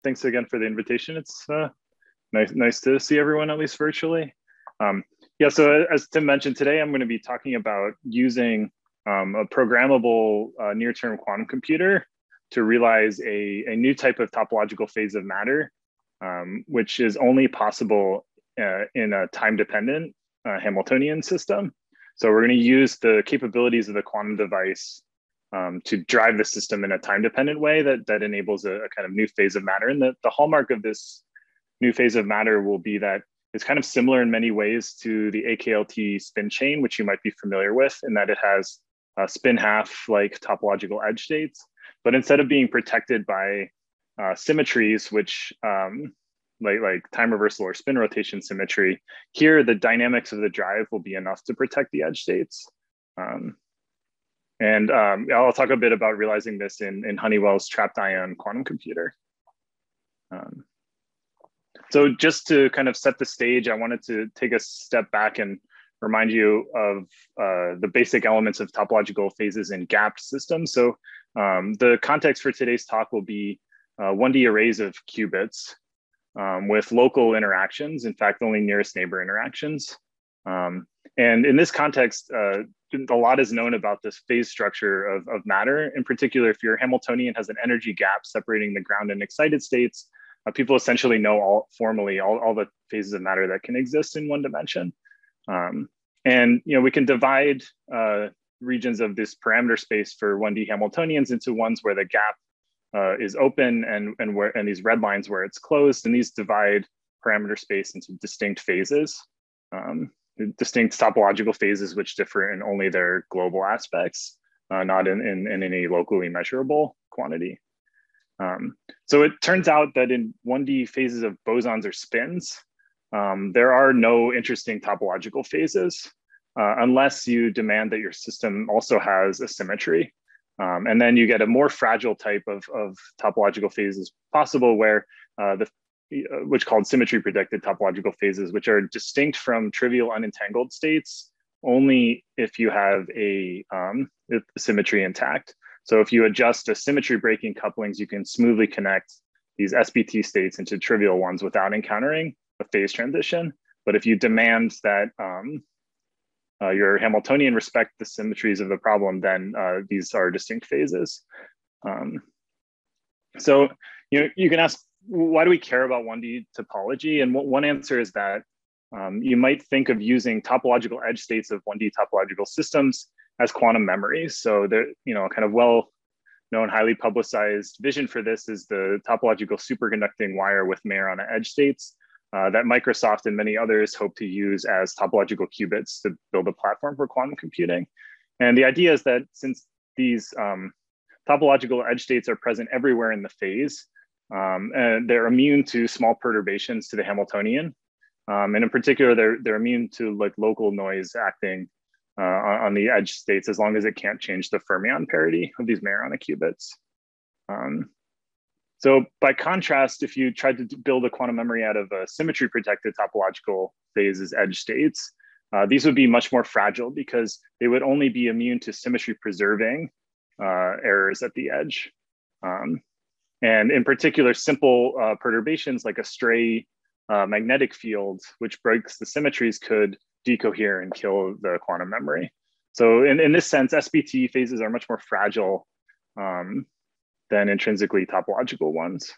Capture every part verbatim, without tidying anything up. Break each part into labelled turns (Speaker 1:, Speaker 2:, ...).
Speaker 1: thanks again for the invitation. It's uh, nice, nice to see everyone, at least virtually. Um, yeah, so as Tim mentioned, today I'm going to be talking about using um, a programmable uh, near-term quantum computer to realize a, a new type of topological phase of matter, um, which is only possible uh, in a time-dependent uh, Hamiltonian system. So we're going to use the capabilities of the quantum device um, to drive the system in a time-dependent way that, that enables a, a kind of new phase of matter. And the, the hallmark of this new phase of matter will be that it's kind of similar in many ways to the A K L T spin chain, which you might be familiar with, in that it has uh, spin half like topological edge states. But instead of being protected by uh, symmetries, which um, like, like time reversal or spin rotation symmetry, here the dynamics of the drive will be enough to protect the edge states. Um, and um, I'll talk a bit about realizing this in, in Honeywell's trapped ion quantum computer. Um, so just to kind of set the stage, I wanted to take a step back and remind you of uh, the basic elements of topological phases in gapped systems. So um, the context for today's talk will be uh, one D arrays of qubits um, with local interactions, in fact, only nearest neighbor interactions. Um, and in this context, uh, a lot is known about this phase structure of, of matter. In particular, if your Hamiltonian has an energy gap separating the ground and excited states, uh, people essentially know all formally all, all the phases of matter that can exist in one dimension. Um, and you know, we can divide uh, regions of this parameter space for one D Hamiltonians into ones where the gap uh, is open and, and, where, and these red lines where it's closed. And these divide parameter space into distinct phases, um, distinct topological phases which differ in only their global aspects, uh, not in, in, in any locally measurable quantity. Um, so it turns out that in one D phases of bosons or spins, Um, there are no interesting topological phases uh, unless you demand that your system also has a symmetry. Um, and then you get a more fragile type of, of topological phases possible where uh, the, uh, which called symmetry predicted topological phases, which are distinct from trivial unentangled states only if you have a um, symmetry intact. So if you adjust a symmetry breaking couplings, you can smoothly connect these S B T states into trivial ones without encountering a phase transition. But if you demand that um, uh, your Hamiltonian respect the symmetries of the problem, then uh, these are distinct phases. Um, so you know, you can ask, why do we care about one D topology? And one answer is that um, you might think of using topological edge states of one D topological systems as quantum memories. So there, you know, kind of well known, highly publicized vision for this is the topological superconducting wire with Majorana edge states uh, that Microsoft and many others hope to use as topological qubits to build a platform for quantum computing. And the idea is that since these um, topological edge states are present everywhere in the phase, um, and they're immune to small perturbations to the Hamiltonian. Um, and in particular, they're, they're immune to like local noise acting Uh, on the edge states, as long as it can't change the fermion parity of these Majorana qubits. Um, so by contrast, if you tried to build a quantum memory out of a symmetry protected topological phases edge states, uh, these would be much more fragile because they would only be immune to symmetry preserving uh, errors at the edge. Um, and in particular, simple uh, perturbations like a stray uh, magnetic field, which breaks the symmetries, could decohere and kill the quantum memory. So in, in this sense, S B T phases are much more fragile um, than intrinsically topological ones.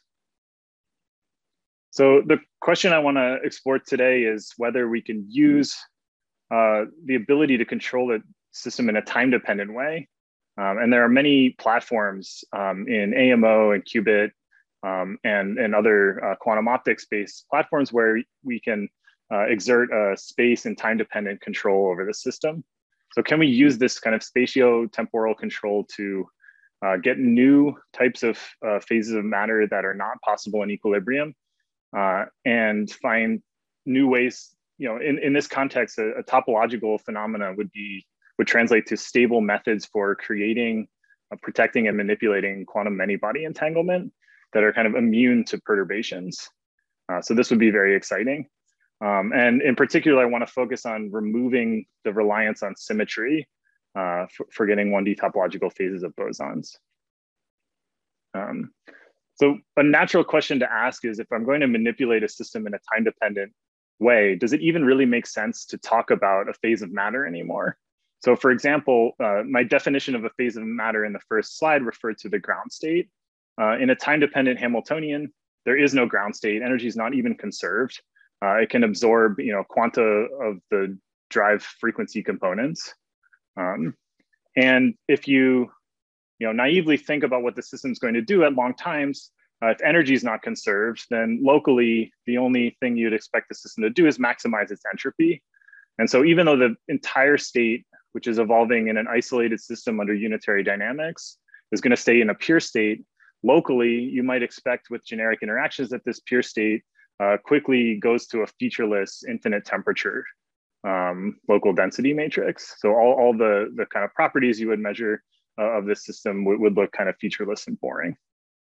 Speaker 1: So the question I want to explore today is whether we can use uh, the ability to control the system in a time-dependent way. Um, and there are many platforms um, in A M O and Qubit um, and, and other uh, quantum optics-based platforms where we can Uh, exert a space and time-dependent control over the system. So can we use this kind of spatio-temporal control to uh, get new types of uh, phases of matter that are not possible in equilibrium uh, and find new ways, you know, in, in this context, a, a topological phenomena would be, would translate to stable methods for creating, uh, protecting and manipulating quantum many-body entanglement that are kind of immune to perturbations. Uh, so this would be very exciting. Um, and in particular, I want to focus on removing the reliance on symmetry uh, for, for getting one D topological phases of bosons. Um, So a natural question to ask is, if I'm going to manipulate a system in a time-dependent way, does it even really make sense to talk about a phase of matter anymore? So for example, uh, my definition of a phase of matter in the first slide referred to the ground state. Uh, in a time-dependent Hamiltonian, there is no ground state. Energy is not even conserved. Uh, it can absorb, you know, quanta of the drive frequency components. Um, and if you, you know, naively think about what the system's going to do at long times, uh, if energy is not conserved, then locally, the only thing you'd expect the system to do is maximize its entropy. And so even though the entire state, which is evolving in an isolated system under unitary dynamics, is going to stay in a pure state, locally, you might expect with generic interactions that this pure state uh, quickly goes to a featureless infinite temperature um, local density matrix. So all, all the, the kind of properties you would measure uh, of this system would, would look kind of featureless and boring.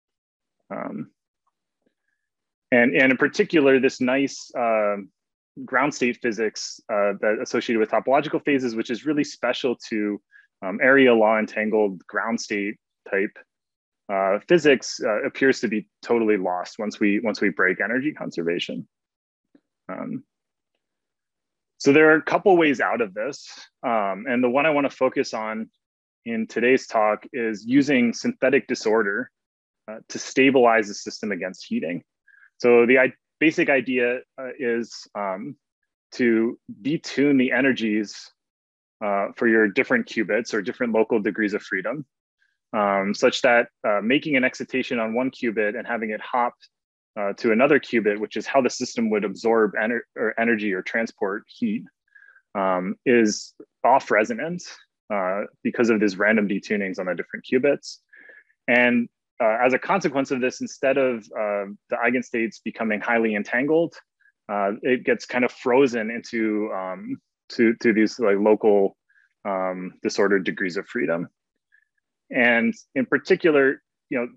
Speaker 1: Um, and, and in particular, this nice uh, ground state physics uh, that associated with topological phases, which is really special to um, area law entangled ground state type Uh, physics uh, appears to be totally lost once we once we break energy conservation. Um, so there are a couple ways out of this, um, and the one I want to focus on in today's talk is using synthetic disorder uh, to stabilize the system against heating. So the I basic idea uh, is um, to detune the energies uh, for your different qubits or different local degrees of freedom, Um, such that uh, making an excitation on one qubit and having it hop uh, to another qubit, which is how the system would absorb ener or energy or transport heat, um, is off resonant uh, because of these random detunings on the different qubits. And uh, as a consequence of this, instead of uh, the eigenstates becoming highly entangled, uh, it gets kind of frozen into um, to, to these like local um, disordered degrees of freedom. And in particular, you know,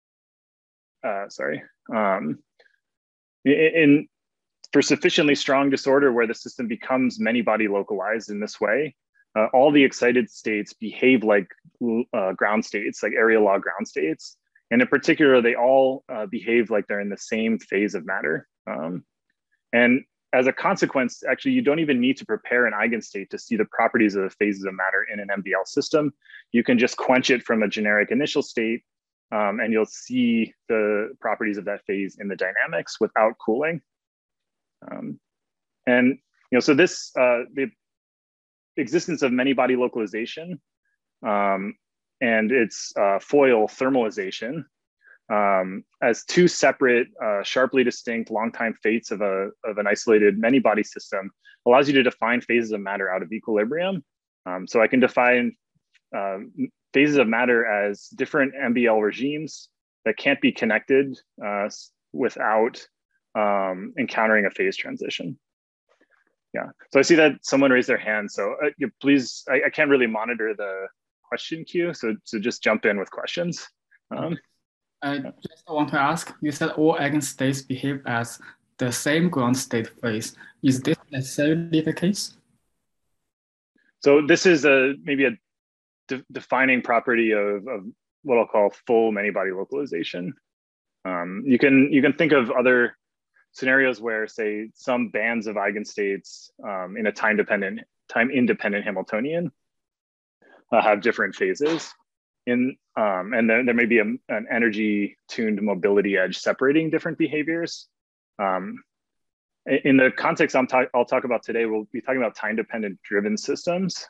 Speaker 1: uh, sorry, um, in, in for sufficiently strong disorder where the system becomes many body localized in this way, uh, all the excited states behave like uh, ground states, like area law ground states. And in particular, they all uh, behave like they're in the same phase of matter. Um, and as a consequence, actually, you don't even need to prepare an eigenstate to see the properties of the phases of matter in an M B L system. You can just quench it from a generic initial state, um, and you'll see the properties of that phase in the dynamics without cooling. Um, and you know, so this uh, the existence of many body localization um, and its uh, foil thermalization Um, as two separate, uh, sharply distinct long-time fates of, a, of an isolated many-body system allows you to define phases of matter out of equilibrium. Um, so I can define uh, phases of matter as different M B L regimes that can't be connected uh, without um, encountering a phase transition. Yeah, so I see that someone raised their hand. So uh, yeah, please, I, I can't really monitor the question queue, so, so just jump in with questions. Um,
Speaker 2: I just want to ask, you said all eigenstates behave as the same ground state phase. Is this necessarily the case?
Speaker 1: So this is a maybe a de defining property of, of what I'll call full many-body localization. Um, you can you can think of other scenarios where, say, some bands of eigenstates um, in a time-dependent, time-independent Hamiltonian uh, have different phases. In, um, and then there may be a, an energy tuned mobility edge separating different behaviors. Um, in the context I'm talk, I'll talk about today, we'll be talking about time dependent driven systems.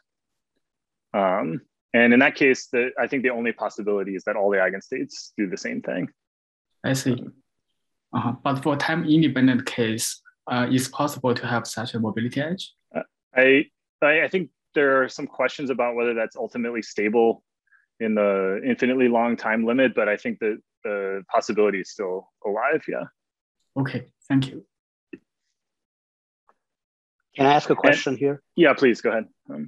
Speaker 1: Um, and in that case, the, I think the only possibility is that all the eigenstates do the same thing.
Speaker 2: I see. Uh-huh. But for time independent case, uh, it's possible to have such a mobility edge?
Speaker 1: Uh, I, I, I think there are some questions about whether that's ultimately stable in the infinitely long time limit, but I think that the possibility is still alive, yeah.
Speaker 2: Okay, thank you.
Speaker 3: Can I ask a question and, here?
Speaker 1: Yeah, please, go ahead. Um,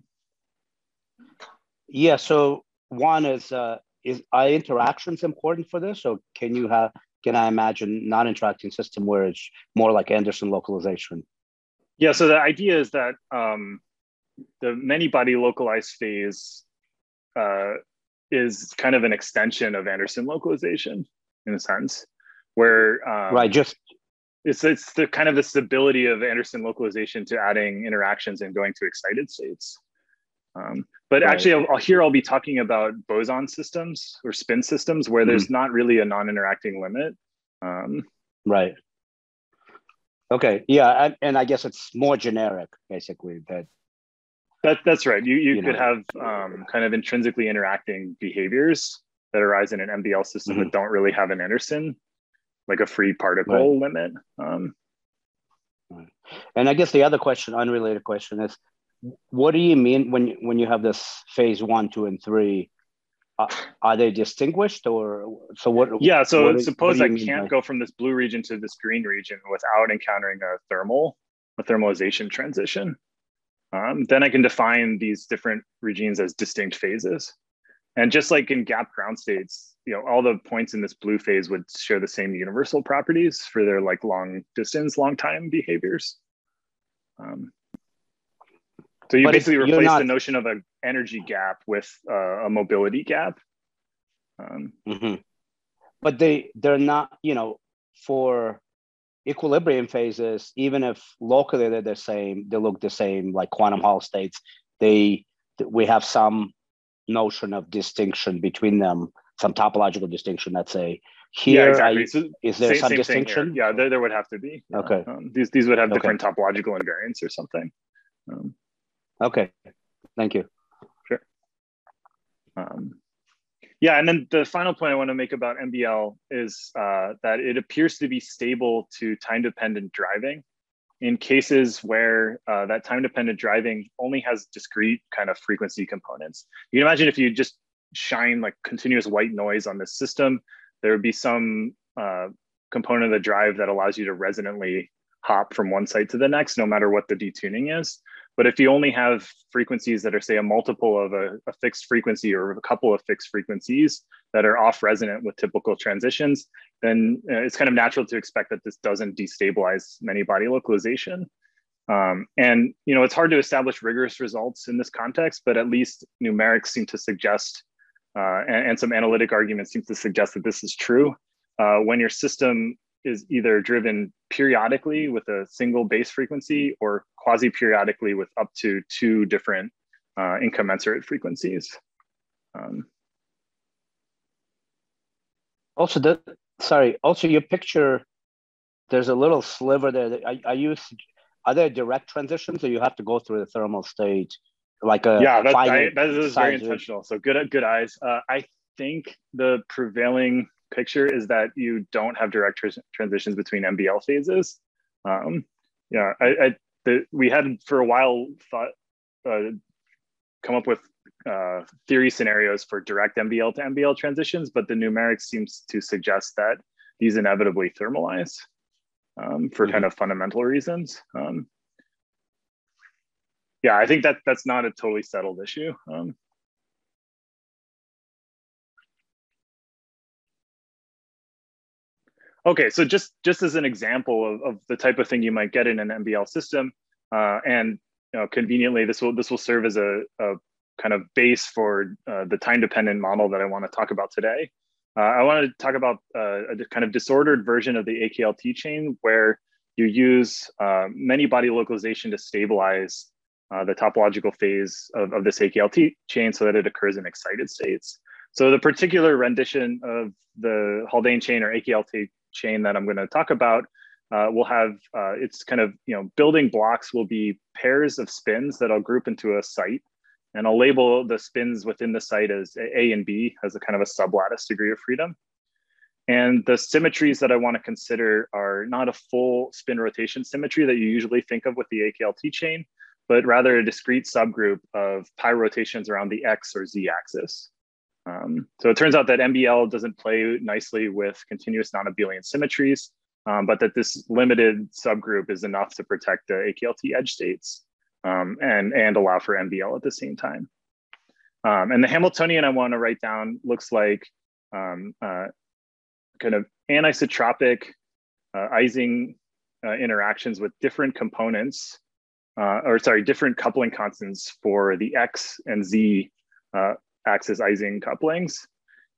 Speaker 3: yeah, so one is, uh, is are interactions important for this? Or can you have, can I imagine non-interacting system where it's more like Anderson localization?
Speaker 1: Yeah, so the idea is that um, the many-body localized phase uh, is kind of an extension of Anderson localization. in a sense, where um,
Speaker 3: right, just
Speaker 1: it's it's the kind of the stability of Anderson localization to adding interactions and going to excited states. Um, but right. actually, I'll, I'll, here I'll be talking about boson systems or spin systems where mm-hmm. there's not really a non-interacting limit. Um,
Speaker 3: right. Okay. Yeah, and, and I guess it's more generic, basically. That.
Speaker 1: That that's right. You you, you could know. have um, kind of intrinsically interacting behaviors that arise in an M B L system mm-hmm. that don't really have an Anderson, like a free particle right. limit. Um,
Speaker 3: right. And I guess the other question, unrelated question, is, what do you mean when you, when you have this phase one, two, and three? Uh, are they distinguished, or so? What?
Speaker 1: Yeah. So
Speaker 3: what
Speaker 1: suppose
Speaker 3: what
Speaker 1: I can't by... go from this blue region to this green region without encountering a thermal, a thermalization transition. Um, then I can define these different regimes as distinct phases. And just like in gap ground states, you know, all the points in this blue phase would share the same universal properties for their like long distance, long time behaviors. Um, so you but basically replace not... the notion of an energy gap with uh, a mobility gap. Um,
Speaker 3: mm-hmm. But they, they're not, you know, for equilibrium phases, even if locally they're the same, they look the same, like quantum Hall states, they, we have some notion of distinction between them, some topological distinction, let's say. Here,
Speaker 1: yeah, exactly.
Speaker 3: I,
Speaker 1: so
Speaker 3: is there
Speaker 1: same,
Speaker 3: some
Speaker 1: same
Speaker 3: distinction?
Speaker 1: Yeah, there, there would have to be. Yeah.
Speaker 3: Okay.
Speaker 1: Um, these, these would have different okay. topological invariants or something. Um,
Speaker 3: okay, thank you.
Speaker 1: Sure. Um, Yeah, and then the final point I want to make about M B L is uh, that it appears to be stable to time-dependent driving in cases where uh, that time-dependent driving only has discrete kind of frequency components. You can imagine if you just shine like continuous white noise on this system, there would be some uh, component of the drive that allows you to resonantly hop from one site to the next, no matter what the detuning is. But if you only have frequencies that are, say, a multiple of a, a fixed frequency or a couple of fixed frequencies that are off resonant with typical transitions, then uh, it's kind of natural to expect that this doesn't destabilize many body localization. Um, and you know, it's hard to establish rigorous results in this context, but at least numerics seem to suggest, uh, and, and some analytic arguments seem to suggest that this is true. Uh, when your system is either driven periodically with a single base frequency or quasi-periodically with up to two different uh, incommensurate frequencies. Um,
Speaker 3: also, the, sorry, also your picture, there's a little sliver there. That, are, are, you, are there direct transitions or you have to go through the thermal state? Like a
Speaker 1: yeah, that, I, that is very intentional. So good, good eyes. Uh, I think the prevailing picture is that you don't have direct tr transitions between M B L phases. Um, yeah, I, I the, we had for a while thought uh, come up with uh, theory scenarios for direct M B L to M B L transitions, but the numerics seems to suggest that these inevitably thermalize um, for mm-hmm. kind of fundamental reasons. Um, yeah, I think that that's not a totally settled issue. Um, Okay, so just, just as an example of, of the type of thing you might get in an M B L system, uh, and you know, conveniently, this will, this will serve as a, a kind of base for uh, the time-dependent model that I want to talk about today. Uh, I wanted to talk about uh, a kind of disordered version of the A K L T chain where you use uh, many body localization to stabilize uh, the topological phase of, of this A K L T chain so that it occurs in excited states. So the particular rendition of the Haldane chain or A K L T chain that I'm going to talk about uh, will have uh, it's kind of, you know, building blocks will be pairs of spins that I'll group into a site, and I'll label the spins within the site as A and B as a kind of a sublattice degree of freedom. And the symmetries that I want to consider are not a full spin rotation symmetry that you usually think of with the A K L T chain, but rather a discrete subgroup of pi rotations around the X or Z axis. Um, so it turns out that M B L doesn't play nicely with continuous non-abelian symmetries, um, but that this limited subgroup is enough to protect the A K L T edge states um, and, and allow for M B L at the same time. Um, and the Hamiltonian I want to write down looks like um, uh, kind of anisotropic uh, Ising uh, interactions with different components, uh, or sorry, different coupling constants for the X and Z uh, axis Ising couplings.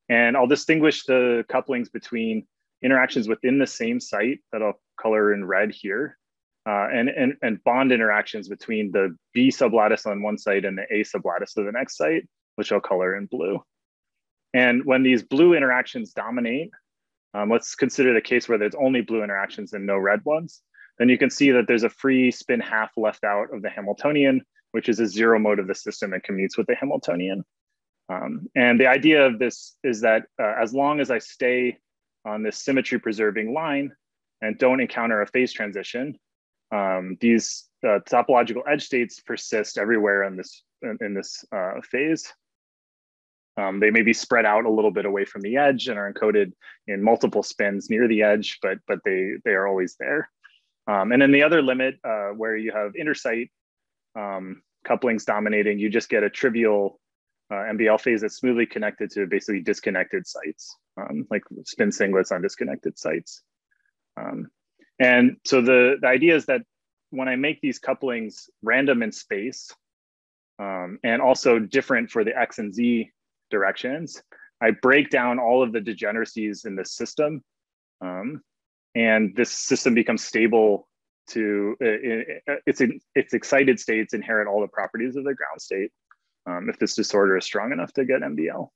Speaker 1: And I'll distinguish the couplings between interactions within the same site that I'll color in red here, uh, and, and, and bond interactions between the B sublattice on one site and the A sublattice of the next site, which I'll color in blue. And when these blue interactions dominate, um, let's consider the case where there's only blue interactions and no red ones, then you can see that there's a free spin half left out of the Hamiltonian, which is a zero mode of the system and commutes with the Hamiltonian. Um, and the idea of this is that uh, as long as I stay on this symmetry preserving line and don't encounter a phase transition, um, these uh, topological edge states persist everywhere in this, in, in this uh, phase. Um, they may be spread out a little bit away from the edge and are encoded in multiple spins near the edge, but, but they, they are always there. Um, and then the other limit uh, where you have intersite um, couplings dominating, you just get a trivial uh, M B L phase that's smoothly connected to basically disconnected sites, um, like spin singlets on disconnected sites. Um, and so the, the idea is that when I make these couplings random in space um, and also different for the X and Z directions, I break down all of the degeneracies in this system. Um, and this system becomes stable to, uh, its, its excited states inherit all the properties of the ground state um, if this disorder is strong enough to get M B L.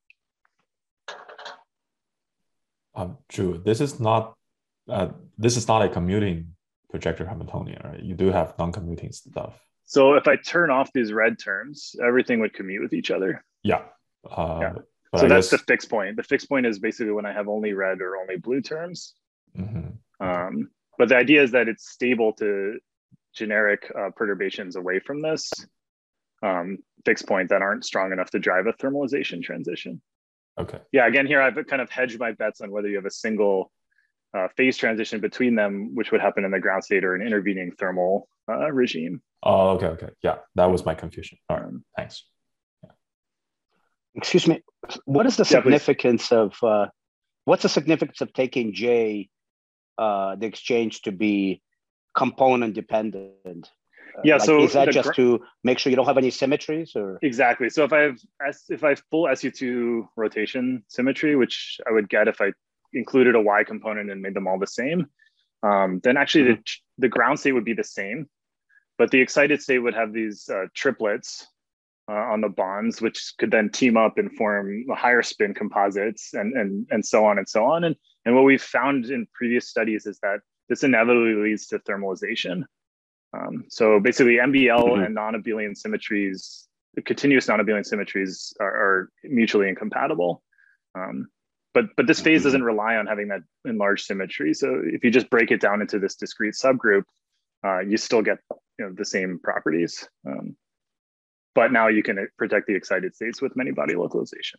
Speaker 4: Um, Drew, this is not, uh, this is not a commuting projector Hamiltonian, right? You do have non-commuting stuff.
Speaker 1: So if I turn off these red terms, everything would commute with each other.
Speaker 4: Yeah. Uh,
Speaker 1: yeah.
Speaker 4: But
Speaker 1: so
Speaker 4: I
Speaker 1: that's
Speaker 4: guess...
Speaker 1: the fixed point. The fixed point is basically when I have only red or only blue terms.
Speaker 4: Mm-hmm.
Speaker 1: Um, but the idea is that it's stable to generic uh, perturbations away from this um, fixed point that aren't strong enough to drive a thermalization transition.
Speaker 4: Okay.
Speaker 1: Yeah, again, here I've kind of hedged my bets on whether you have a single uh, phase transition between them, which would happen in the ground state or an intervening thermal uh, regime.
Speaker 4: Oh, okay, okay. Yeah, that was my confusion. All right, um, thanks. Yeah.
Speaker 3: Excuse me, what is the
Speaker 1: yeah,
Speaker 3: significance please. of, uh, what's the significance of taking J, uh, the exchange to be component dependent? Uh,
Speaker 1: yeah,
Speaker 3: like,
Speaker 1: so
Speaker 3: is that just to make sure you don't have any symmetries, or?
Speaker 1: Exactly. So if I have if I have full S U two rotation symmetry, which I would get if I included a Y component and made them all the same, um, then actually mm-hmm. the, the ground state would be the same, but the excited state would have these uh, triplets uh, on the bonds, which could then team up and form higher spin composites and, and, and so on and so on. And, and what we've found in previous studies is that this inevitably leads to thermalization. Um, so basically M B L mm-hmm. and non-abelian symmetries, continuous non-abelian symmetries are, are mutually incompatible. Um, but, but this phase doesn't rely on having that enlarged symmetry. So if you just break it down into this discrete subgroup, uh, you still get you know, the same properties. Um, but now you can protect the excited states with many body localization.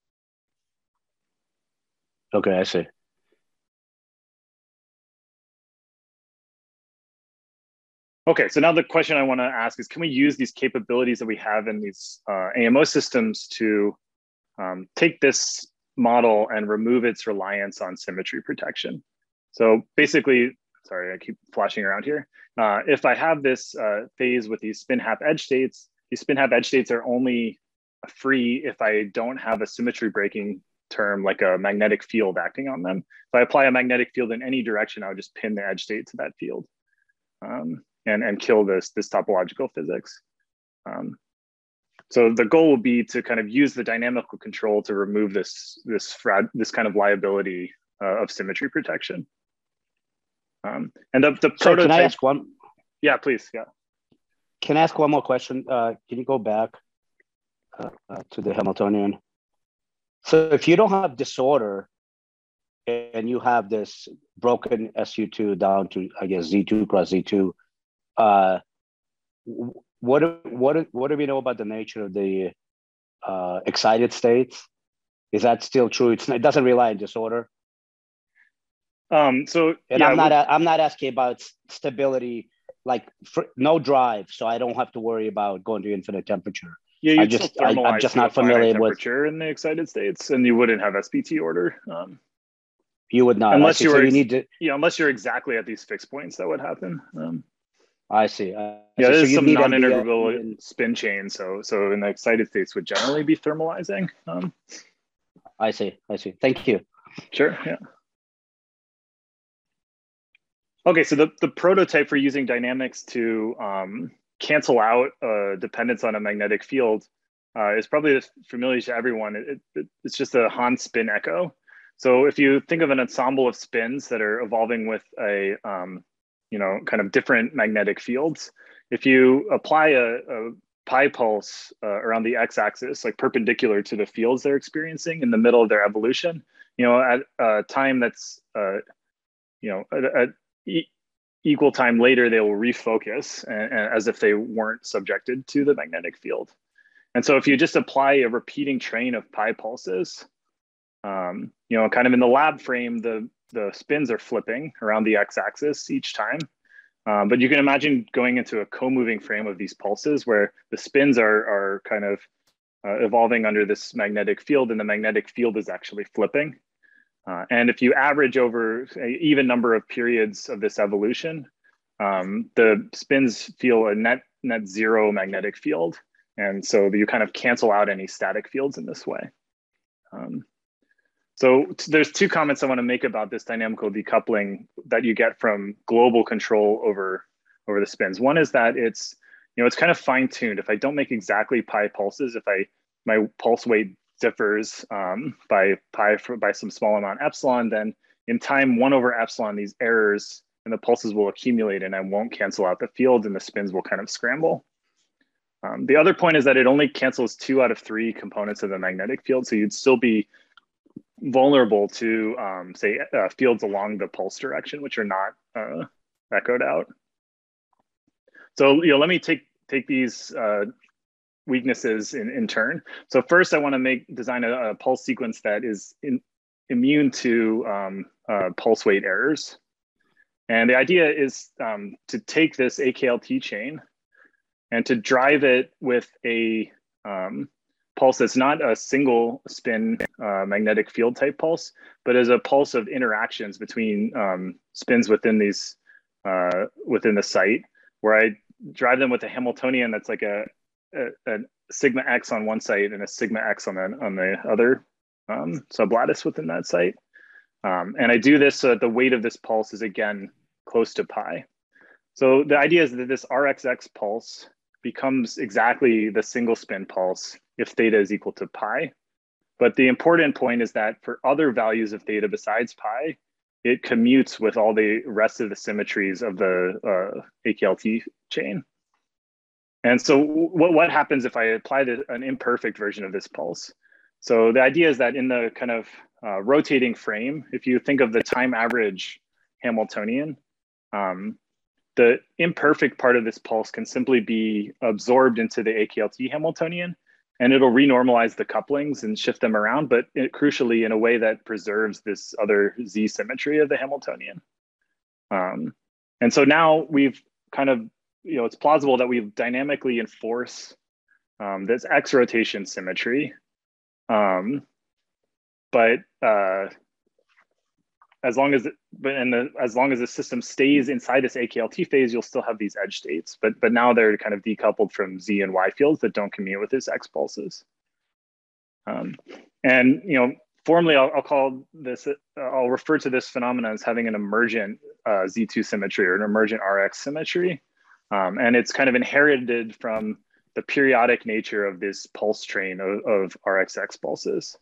Speaker 3: Okay, I see.
Speaker 1: Okay, so now the question I want to ask is, can we use these capabilities that we have in these uh, A M O systems to um, take this model and remove its reliance on symmetry protection? So basically, sorry, I keep flashing around here. Uh, if I have this uh, phase with these spin half edge states, these spin half edge states are only free if I don't have a symmetry breaking term like a magnetic field acting on them. If I apply a magnetic field in any direction, I would just pin the edge state to that field. Um, And, and kill this, this topological physics. Um, so the goal will be to kind of use the dynamical control to remove this, this, this kind of liability uh, of symmetry protection. Um, and the, the
Speaker 3: so
Speaker 1: prototype-
Speaker 3: can I ask one?
Speaker 1: Yeah, please, yeah.
Speaker 3: Can I ask one more question? Uh, can you go back uh, uh, to the Hamiltonian? So if you don't have disorder and you have this broken S U two down to, I guess, Z two cross Z two, Uh, what what what do we know about the nature of the uh, excited states? Is that still true? It's, it doesn't rely on disorder.
Speaker 1: Um, so
Speaker 3: and
Speaker 1: yeah,
Speaker 3: I'm not I'm not asking about stability, like for, no drive, so I don't have to worry about going to infinite temperature.
Speaker 1: Yeah,
Speaker 3: I just I, I'm just not familiar with
Speaker 1: temperature in the excited states, and you wouldn't have S P T order. Um,
Speaker 3: you would not
Speaker 1: unless you were
Speaker 3: so you need to
Speaker 1: yeah unless you're exactly at these fixed points that would happen. Um,
Speaker 3: I see. Uh,
Speaker 1: yeah,
Speaker 3: so
Speaker 1: there's
Speaker 3: so
Speaker 1: some non-integrable
Speaker 3: and...
Speaker 1: spin chain. So, so in the excited states would generally be thermalizing. Um,
Speaker 3: I see. I see. Thank you.
Speaker 1: Sure. Yeah. Okay, so the, the prototype for using dynamics to um, cancel out a dependence on a magnetic field uh, is probably familiar to everyone. It, it, it's just a Hahn spin echo. So if you think of an ensemble of spins that are evolving with a, um, you know, kind of different magnetic fields, if you apply a, a pi pulse uh, around the x-axis, like perpendicular to the fields they're experiencing in the middle of their evolution, you know, at a time that's, uh, you know, at, at e equal time later, they will refocus and, and as if they weren't subjected to the magnetic field. And so if you just apply a repeating train of pi pulses, um, you know, kind of in the lab frame, the, the spins are flipping around the x-axis each time. Um, but you can imagine going into a co-moving frame of these pulses where the spins are, are kind of uh, evolving under this magnetic field, and the magnetic field is actually flipping. Uh, and if you average over an even number of periods of this evolution, um, the spins feel a net, net zero magnetic field. And so you kind of cancel out any static fields in this way. Um, so there's two comments I want to make about this dynamical decoupling that you get from global control over, over the spins. One is that it's, you know, it's kind of fine-tuned. If I don't make exactly pi pulses, if I, my pulse weight differs um, by pi for, by some small amount epsilon, then in time one over epsilon, these errors and the pulses will accumulate and I won't cancel out the field and the spins will kind of scramble. Um, the other point is that it only cancels two out of three components of the magnetic field. So you'd still be vulnerable to um, say uh, fields along the pulse direction, which are not uh, echoed out. So, you know, let me take, take these uh, weaknesses in, in turn. So first I want to make design a, a pulse sequence that is in, immune to um, uh, pulse weight errors. And the idea is um, to take this A K L T chain and to drive it with a um, pulse that's not a single spin uh, magnetic field type pulse, but as a pulse of interactions between um, spins within these, uh, within the site, where I drive them with a Hamiltonian that's like a A, a sigma x on one site and a sigma x on the on the other um, sublattice within that site, um, and I do this so that the weight of this pulse is again close to pi. So the idea is that this R X X pulse becomes exactly the single spin pulse if theta is equal to pi. But the important point is that for other values of theta besides pi, it commutes with all the rest of the symmetries of the uh, A K L T chain. And so what, what happens if I apply the, an imperfect version of this pulse? So the idea is that in the kind of uh, rotating frame, if you think of the time average Hamiltonian, um, the imperfect part of this pulse can simply be absorbed into the A K L T Hamiltonian, and it'll renormalize the couplings and shift them around, but it, crucially in a way that preserves this other Z symmetry of the Hamiltonian. Um, and so now we've kind of, you know, it's plausible that we dynamically enforce um, this X rotation symmetry. Um, but uh, as long as, it, but in the, as long as the system stays inside this A K L T phase, you'll still have these edge states, but, but now they're kind of decoupled from Z and Y fields that don't commute with this X pulses. Um, and, you know, formally I'll, I'll call this, uh, I'll refer to this phenomenon as having an emergent uh, Z two symmetry or an emergent R X symmetry. Um, and it's kind of inherited from the periodic nature of this pulse train of, of R X X pulses.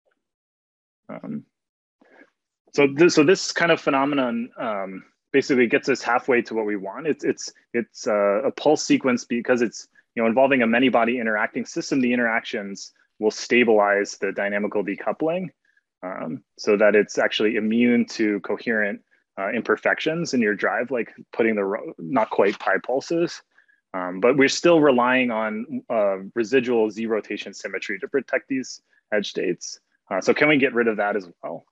Speaker 1: Um, so, this, so this kind of phenomenon um, basically gets us halfway to what we want. It's it's it's uh, a pulse sequence because it's you know involving a many-body interacting system. The interactions will stabilize the dynamical decoupling um, so that it's actually immune to coherent Uh, imperfections in your drive, like putting the not quite pi pulses, um, but we're still relying on uh, residual Z rotation symmetry to protect these edge states. Uh, so can we get rid of that as well?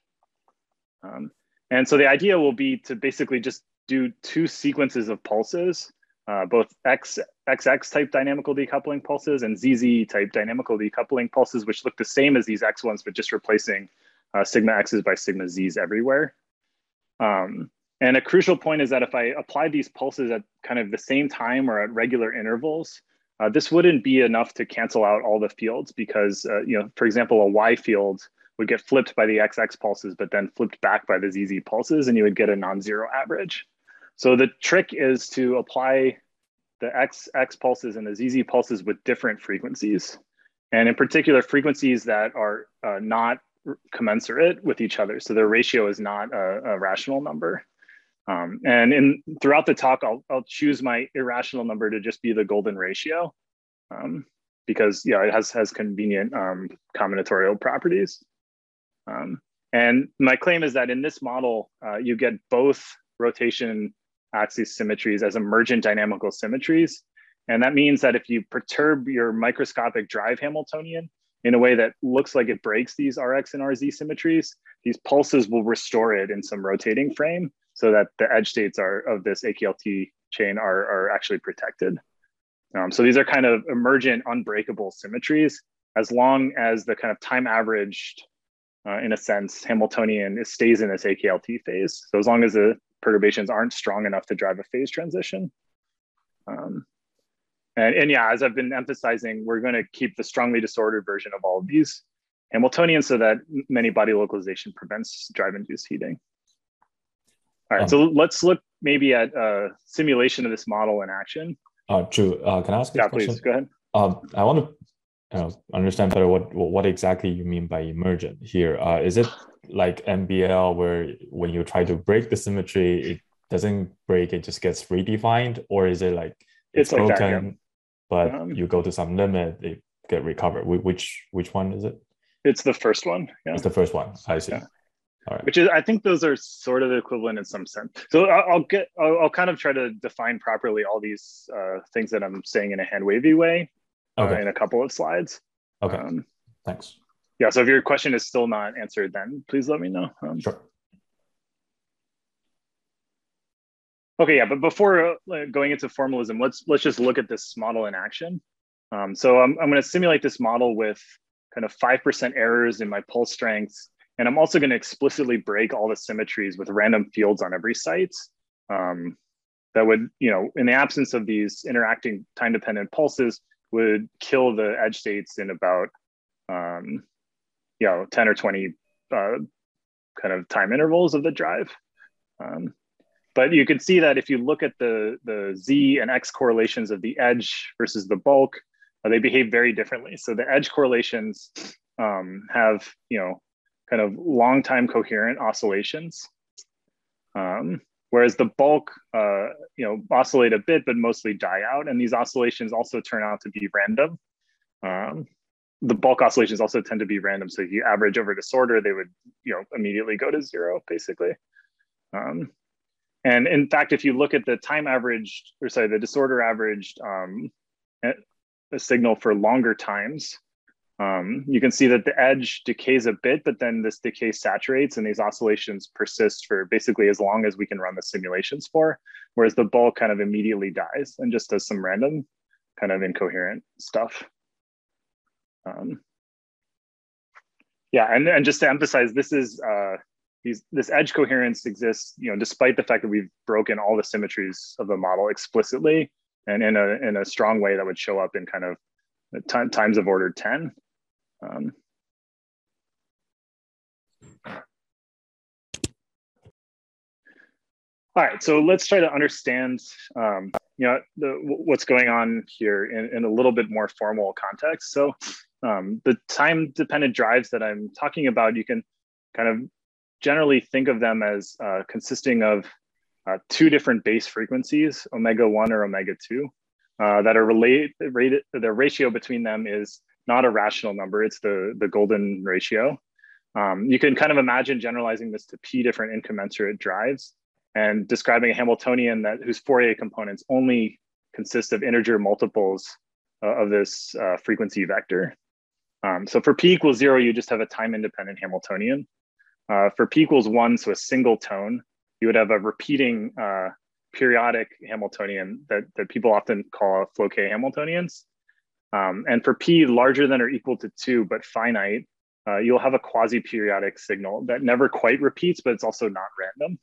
Speaker 1: Um, and so the idea will be to basically just do two sequences of pulses, uh, both X, XX type dynamical decoupling pulses and Z Z type dynamical decoupling pulses, which look the same as these X ones, but just replacing uh, sigma X's by sigma Z's everywhere. Um, and a crucial point is that if I apply these pulses at kind of the same time or at regular intervals, uh, this wouldn't be enough to cancel out all the fields because, uh, you know, for example, a Y field would get flipped by the X X pulses, but then flipped back by the Z Z pulses, and you would get a non-zero average. So the trick is to apply the X X pulses and the Z Z pulses with different frequencies. And in particular, frequencies that are uh, not commensurate with each other. So their ratio is not a, a rational number. Um, and in throughout the talk, I'll, I'll choose my irrational number to just be the golden ratio um, because yeah, it has, has convenient um, combinatorial properties. Um, and my claim is that in this model, uh, you get both rotation axis symmetries as emergent dynamical symmetries. And that means that if you perturb your microscopic drive Hamiltonian in a way that looks like it breaks these R X and R Z symmetries, these pulses will restore it in some rotating frame so that the edge states are of this A K L T chain are, are actually protected. Um, so these are kind of emergent unbreakable symmetries as long as the kind of time averaged, uh, in a sense, Hamiltonian is, stays in this A K L T phase. So as long as the perturbations aren't strong enough to drive a phase transition. Um, And, and yeah, as I've been emphasizing, we're going to keep the strongly disordered version of all of these Hamiltonians so that many body localization prevents drive-induced heating. All right, um, so let's look maybe at a simulation of this model in action.
Speaker 4: Uh, Drew, uh, can I ask you
Speaker 1: yeah,
Speaker 4: a question?
Speaker 1: Please, go ahead.
Speaker 4: Um, I want to you know, understand better what, what exactly you mean by emergent here. Uh, is it like M B L where when you try to break the symmetry, it doesn't break, it just gets redefined? Or is it like it's, it's broken? Like that, yeah. But um, you go to some limit, they get recovered. Which which one is it?
Speaker 1: It's the first one. Yeah.
Speaker 4: It's the first one. I see.
Speaker 1: Yeah.
Speaker 4: All right.
Speaker 1: Which is, I think those are sort of equivalent in some sense. So I'll, I'll get, I'll, I'll kind of try to define properly all these uh, things that I'm saying in a hand wavy way
Speaker 4: okay.
Speaker 1: uh, in a couple of slides.
Speaker 4: Okay.
Speaker 1: Um,
Speaker 4: Thanks.
Speaker 1: Yeah. So if your question is still not answered, then please let me know. Um,
Speaker 4: sure.
Speaker 1: Okay, yeah, but before uh, going into formalism, let's let's just look at this model in action. Um, so I'm, I'm going to simulate this model with kind of five percent errors in my pulse strengths. And I'm also going to explicitly break all the symmetries with random fields on every site. Um, that would, you know, in the absence of these interacting time-dependent pulses, would kill the edge states in about, um, you know, ten or twenty uh, kind of time intervals of the drive. Um, But you can see that if you look at the, the Z and X correlations of the edge versus the bulk, uh, they behave very differently. So the edge correlations um, have, you know, kind of long time coherent oscillations, um, whereas the bulk, uh, you know, oscillate a bit, but mostly die out. And these oscillations also turn out to be random. Um, the bulk oscillations also tend to be random. So if you average over disorder, they would, you know, immediately go to zero, basically. Um, And in fact, if you look at the time averaged, or sorry, the disorder averaged um, a signal for longer times, um, you can see that the edge decays a bit, but then this decay saturates and these oscillations persist for basically as long as we can run the simulations for, whereas the bulk kind of immediately dies and just does some random kind of incoherent stuff. Um, yeah, and, and just to emphasize, this is, uh, These, this edge coherence exists, you know, despite the fact that we've broken all the symmetries of the model explicitly and in a in a strong way that would show up in kind of times of order ten. Um, all right, so let's try to understand, um, you know, the, what's going on here in, in a little bit more formal context. So um, the time-dependent drives that I'm talking about, you can kind of generally think of them as uh, consisting of uh, two different base frequencies, omega one or omega two, uh, that are related, rated, the ratio between them is not a rational number, it's the, the golden ratio. Um, you can kind of imagine generalizing this to p different incommensurate drives and describing a Hamiltonian that whose Fourier components only consist of integer multiples uh, of this uh, frequency vector. Um, so for p equals zero, you just have a time independent Hamiltonian. Uh, for p equals one, so a single tone, you would have a repeating uh, periodic Hamiltonian that, that people often call Floquet Hamiltonians. Um, and for p larger than or equal to two, but finite, uh, you'll have a quasi-periodic signal that never quite repeats, but it's also not random.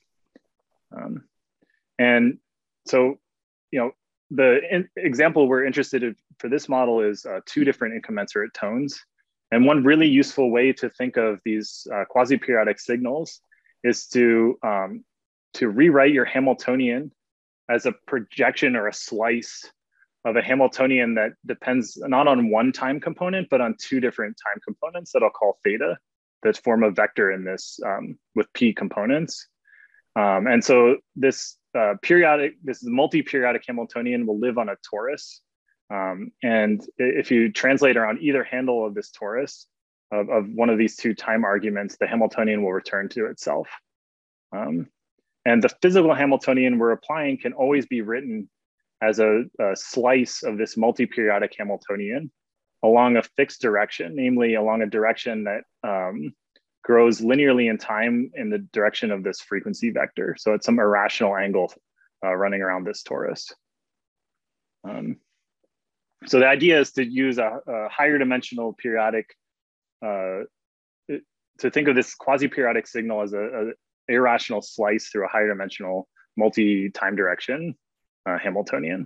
Speaker 1: Um, and so, you know, the in example we're interested in for this model is uh, two different incommensurate tones. And one really useful way to think of these uh, quasi-periodic signals is to, um, to rewrite your Hamiltonian as a projection or a slice of a Hamiltonian that depends not on one time component, but on two different time components that I'll call theta, that form a vector in this um, with p components. Um, and so this uh, periodic, this multi-periodic Hamiltonian will live on a torus. Um, and if you translate around either handle of this torus of, of one of these two time arguments, the Hamiltonian will return to itself. Um, and the physical Hamiltonian we're applying can always be written as a, a slice of this multi-periodic Hamiltonian along a fixed direction, namely along a direction that um, grows linearly in time in the direction of this frequency vector. So it's some irrational angle uh, running around this torus. Um, so the idea is to use a, a higher dimensional periodic, uh, to think of this quasi-periodic signal as a, a irrational slice through a higher dimensional multi-time direction uh, Hamiltonian.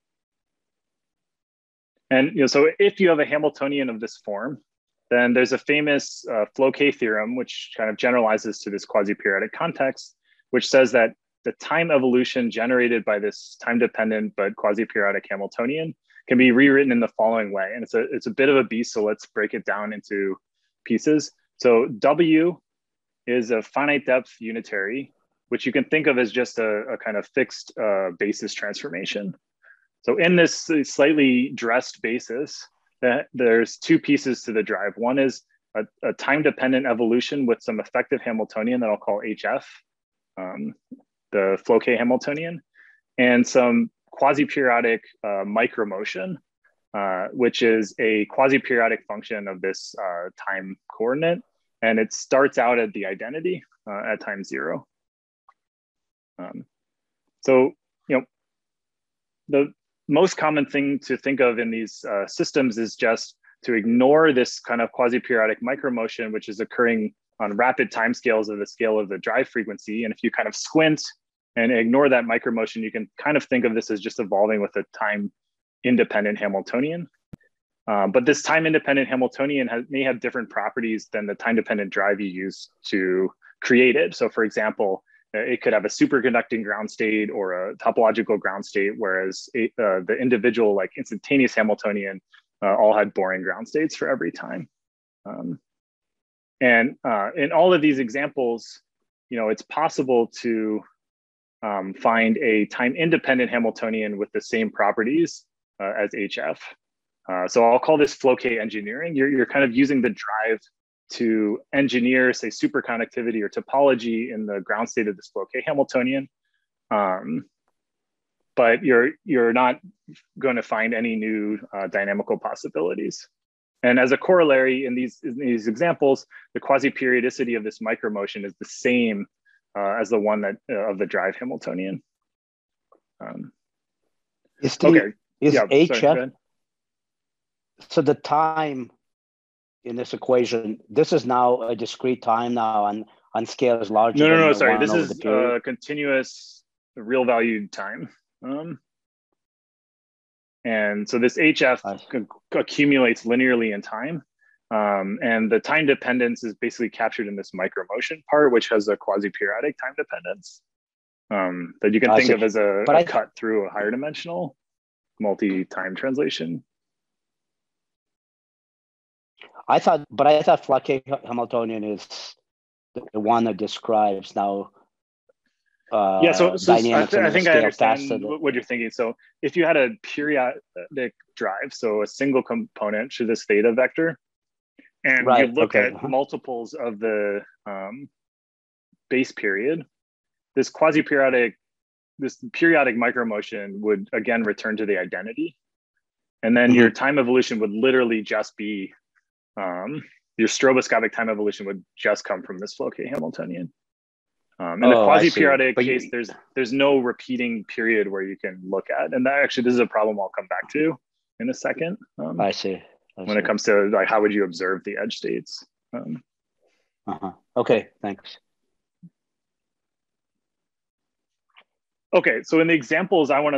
Speaker 1: And you know, so if you have a Hamiltonian of this form, then there's a famous uh, Floquet theorem, which kind of generalizes to this quasi-periodic context, which says that the time evolution generated by this time-dependent but quasi-periodic Hamiltonian can be rewritten in the following way. And it's a, it's a bit of a beast, so let's break it down into pieces. So W is a finite depth unitary, which you can think of as just a, a kind of fixed uh, basis transformation. So in this slightly dressed basis, that there's two pieces to the drive. One is a, a time-dependent evolution with some effective Hamiltonian that I'll call H F, um, the Floquet Hamiltonian, and some quasi-periodic uh, micromotion, uh, which is a quasi-periodic function of this uh, time coordinate. And it starts out at the identity uh, at time zero. Um, so, you know, the most common thing to think of in these uh, systems is just to ignore this kind of quasi-periodic micromotion, which is occurring on rapid timescales of the scale of the drive frequency. And if you kind of squint and ignore that micromotion, you can kind of think of this as just evolving with a time-independent Hamiltonian. Um, but this time-independent Hamiltonian has, may have different properties than the time-dependent drive you use to create it. So for example, it could have a superconducting ground state or a topological ground state, whereas it, uh, the individual like instantaneous Hamiltonian uh, all had boring ground states for every time. Um, and uh, in all of these examples, you know, it's possible to um, find a time-independent Hamiltonian with the same properties uh, as H F. Uh, so I'll call this Floquet engineering. You're, you're kind of using the drive to engineer, say, superconductivity or topology in the ground state of this Floquet Hamiltonian. Um, but you're, you're not going to find any new uh, dynamical possibilities. And as a corollary in these, in these examples, the quasi-periodicity of this micromotion is the same uh, as the one that uh, of the drive Hamiltonian. Um,
Speaker 3: is the,
Speaker 1: okay.
Speaker 3: Is
Speaker 1: yeah,
Speaker 3: H F,
Speaker 1: sorry,
Speaker 3: so the time in this equation, this is now a discrete time now on, on scales larger
Speaker 1: no, no,
Speaker 3: than
Speaker 1: no,
Speaker 3: the
Speaker 1: sorry.
Speaker 3: one
Speaker 1: This
Speaker 3: over
Speaker 1: is
Speaker 3: the period.
Speaker 1: uh, continuous real valued time. Um, and so this H F accumulates linearly in time. Um, and the time dependence is basically captured in this micromotion part, which has a quasi-periodic time dependence um, that you can
Speaker 3: I
Speaker 1: think
Speaker 3: see.
Speaker 1: of as a,
Speaker 3: But
Speaker 1: a
Speaker 3: I,
Speaker 1: cut through a higher dimensional multi-time translation.
Speaker 3: I thought, but I thought Floquet Hamiltonian is the one that describes now uh,
Speaker 1: yeah, so, so
Speaker 3: dynamics
Speaker 1: I, th
Speaker 3: on
Speaker 1: I
Speaker 3: the
Speaker 1: think I
Speaker 3: scale
Speaker 1: understand
Speaker 3: faster than,
Speaker 1: what you're thinking. So if you had a periodic drive, so a single component to this theta vector, and
Speaker 3: right,
Speaker 1: you look
Speaker 3: okay.
Speaker 1: at
Speaker 3: uh-huh.
Speaker 1: multiples of the um, base period, this quasi-periodic, this periodic micromotion would again return to the identity. And then mm-hmm. your time evolution would literally just be, um, your stroboscopic time evolution would just come from this Floquet Hamiltonian. Um, in
Speaker 3: oh,
Speaker 1: the quasi-periodic case,
Speaker 3: you,
Speaker 1: there's there's no repeating period where you can look at. And that actually, this is a problem I'll come back to in a second. Um,
Speaker 3: I see. I
Speaker 1: when
Speaker 3: see.
Speaker 1: it comes to like, how would you observe the edge states? Um,
Speaker 3: uh-huh. Okay, thanks.
Speaker 1: Okay, so in the examples I want to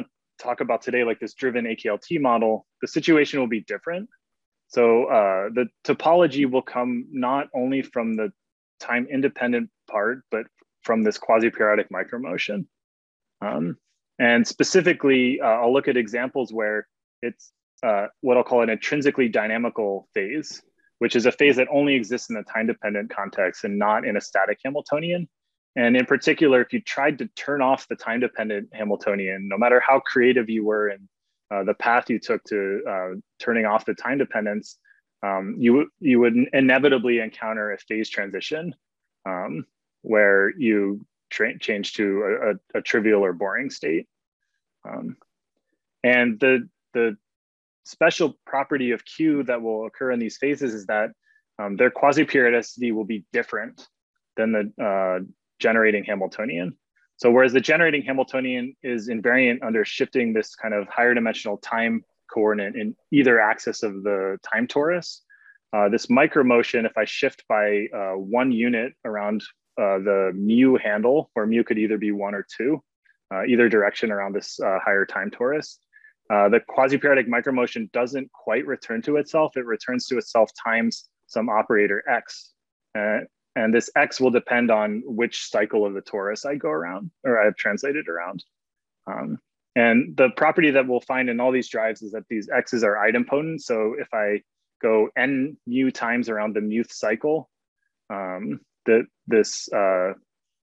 Speaker 1: talk about today, like this driven A K L T model, the situation will be different. So uh, the topology will come not only from the time independent part, but from this quasi-periodic micromotion. Um, and specifically, uh, I'll look at examples where it's uh, what I'll call an intrinsically dynamical phase, which is a phase that only exists in the time-dependent context and not in a static Hamiltonian. And in particular, if you tried to turn off the time-dependent Hamiltonian, no matter how creative you were in uh, the path you took to uh, turning off the time dependence, um, you, you would inevitably encounter a phase transition um, where you change to a, a, a trivial or boring state. Um, and the, the special property of Q that will occur in these phases is that um, their quasi-periodicity will be different than the uh, generating Hamiltonian. So whereas the generating Hamiltonian is invariant under shifting this kind of higher dimensional time coordinate in either axis of the time torus, uh, this micromotion, if I shift by uh, one unit around uh, the mu handle, where mu could either be one or two, uh, either direction around this uh, higher time torus, uh, the quasi-periodic micromotion doesn't quite return to itself. It returns to itself times some operator x. Uh, And this x will depend on which cycle of the torus I go around, or I've translated around. Um, and the property that we'll find in all these drives is that these x's are idempotent. So if I go n mu times around the muth cycle, um, the, this, uh,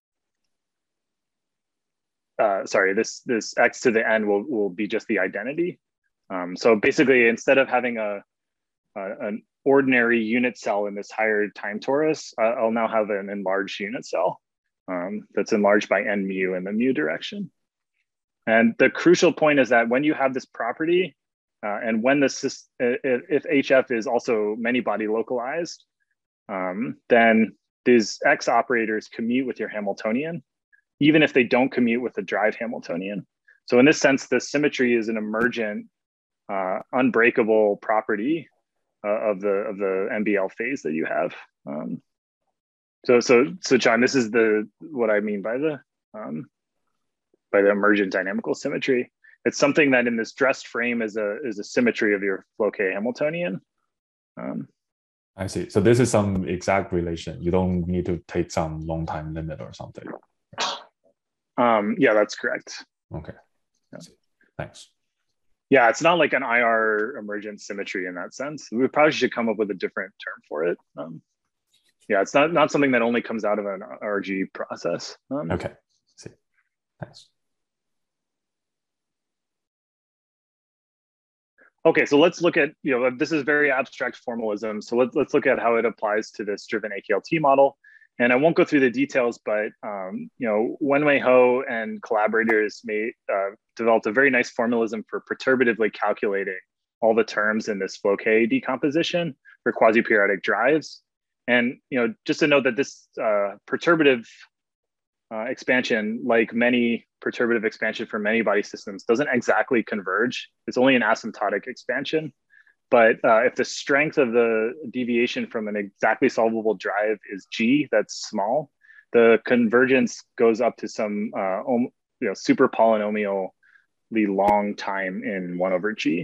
Speaker 1: uh, sorry, this, this x to the n will, will be just the identity. Um, so basically, instead of having a, a an ordinary unit cell in this higher time torus, uh, I'll now have an enlarged unit cell um, that's enlarged by n mu in the mu direction. And the crucial point is that when you have this property, uh, and when this, if H F is also many body localized, um, then these X operators commute with your Hamiltonian, even if they don't commute with the drive Hamiltonian. So in this sense, the symmetry is an emergent, uh, unbreakable property Uh, of the of the M B L phase that you have. Um, so so so John, this is the what I mean by the um, by the emergent dynamical symmetry. It's something that in this dressed frame is a is a symmetry of your Floquet Hamiltonian. Um,
Speaker 4: I see. So this is some exact relation. You don't need to take some long time limit or something.
Speaker 1: um, yeah, that's correct.
Speaker 4: Okay.
Speaker 1: Yeah.
Speaker 4: Thanks.
Speaker 1: Yeah, it's not like an I R emergent symmetry in that sense. We probably should come up with a different term for it. Um, yeah, it's not, not something that only comes out of an R G process. Um,
Speaker 4: okay, see, thanks.
Speaker 1: Okay, so let's look at, you know, this is very abstract formalism. So let's, let's look at how it applies to this driven A K L T model. And I won't go through the details, but um, you know, Wenwei Ho and collaborators made uh, developed a very nice formalism for perturbatively calculating all the terms in this Floquet decomposition for quasi-periodic drives. And you know, just to note that this uh, perturbative uh, expansion, like many perturbative expansion for many body systems, doesn't exactly converge. It's only an asymptotic expansion. But uh, if the strength of the deviation from an exactly solvable drive is G, that's small, the convergence goes up to some uh, you know, super polynomially long time in one over G.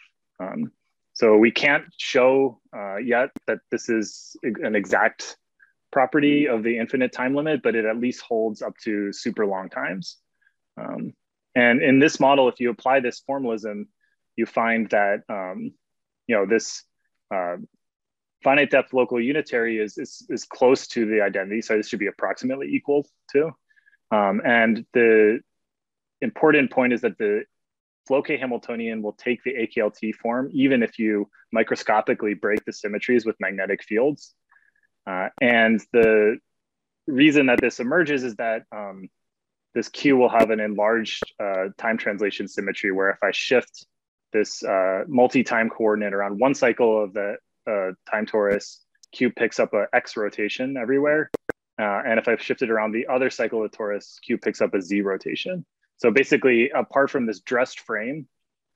Speaker 1: Um, so we can't show uh, yet that this is an exact property of the infinite time limit, but it at least holds up to super long times. Um, and in this model, if you apply this formalism, you find that um, you know, this uh, finite depth local unitary is, is, is close to the identity. So this should be approximately equal to. Um, and the important point is that the Floquet Hamiltonian will take the A K L T form, even if you microscopically break the symmetries with magnetic fields. Uh, and the reason that this emerges is that um, this Q will have an enlarged uh, time translation symmetry, where if I shift this uh, multi-time coordinate around one cycle of the uh, time torus, Q picks up a X rotation everywhere. Uh, and if I've shifted around the other cycle of the torus, Q picks up a Z rotation. So basically, apart from this dressed frame,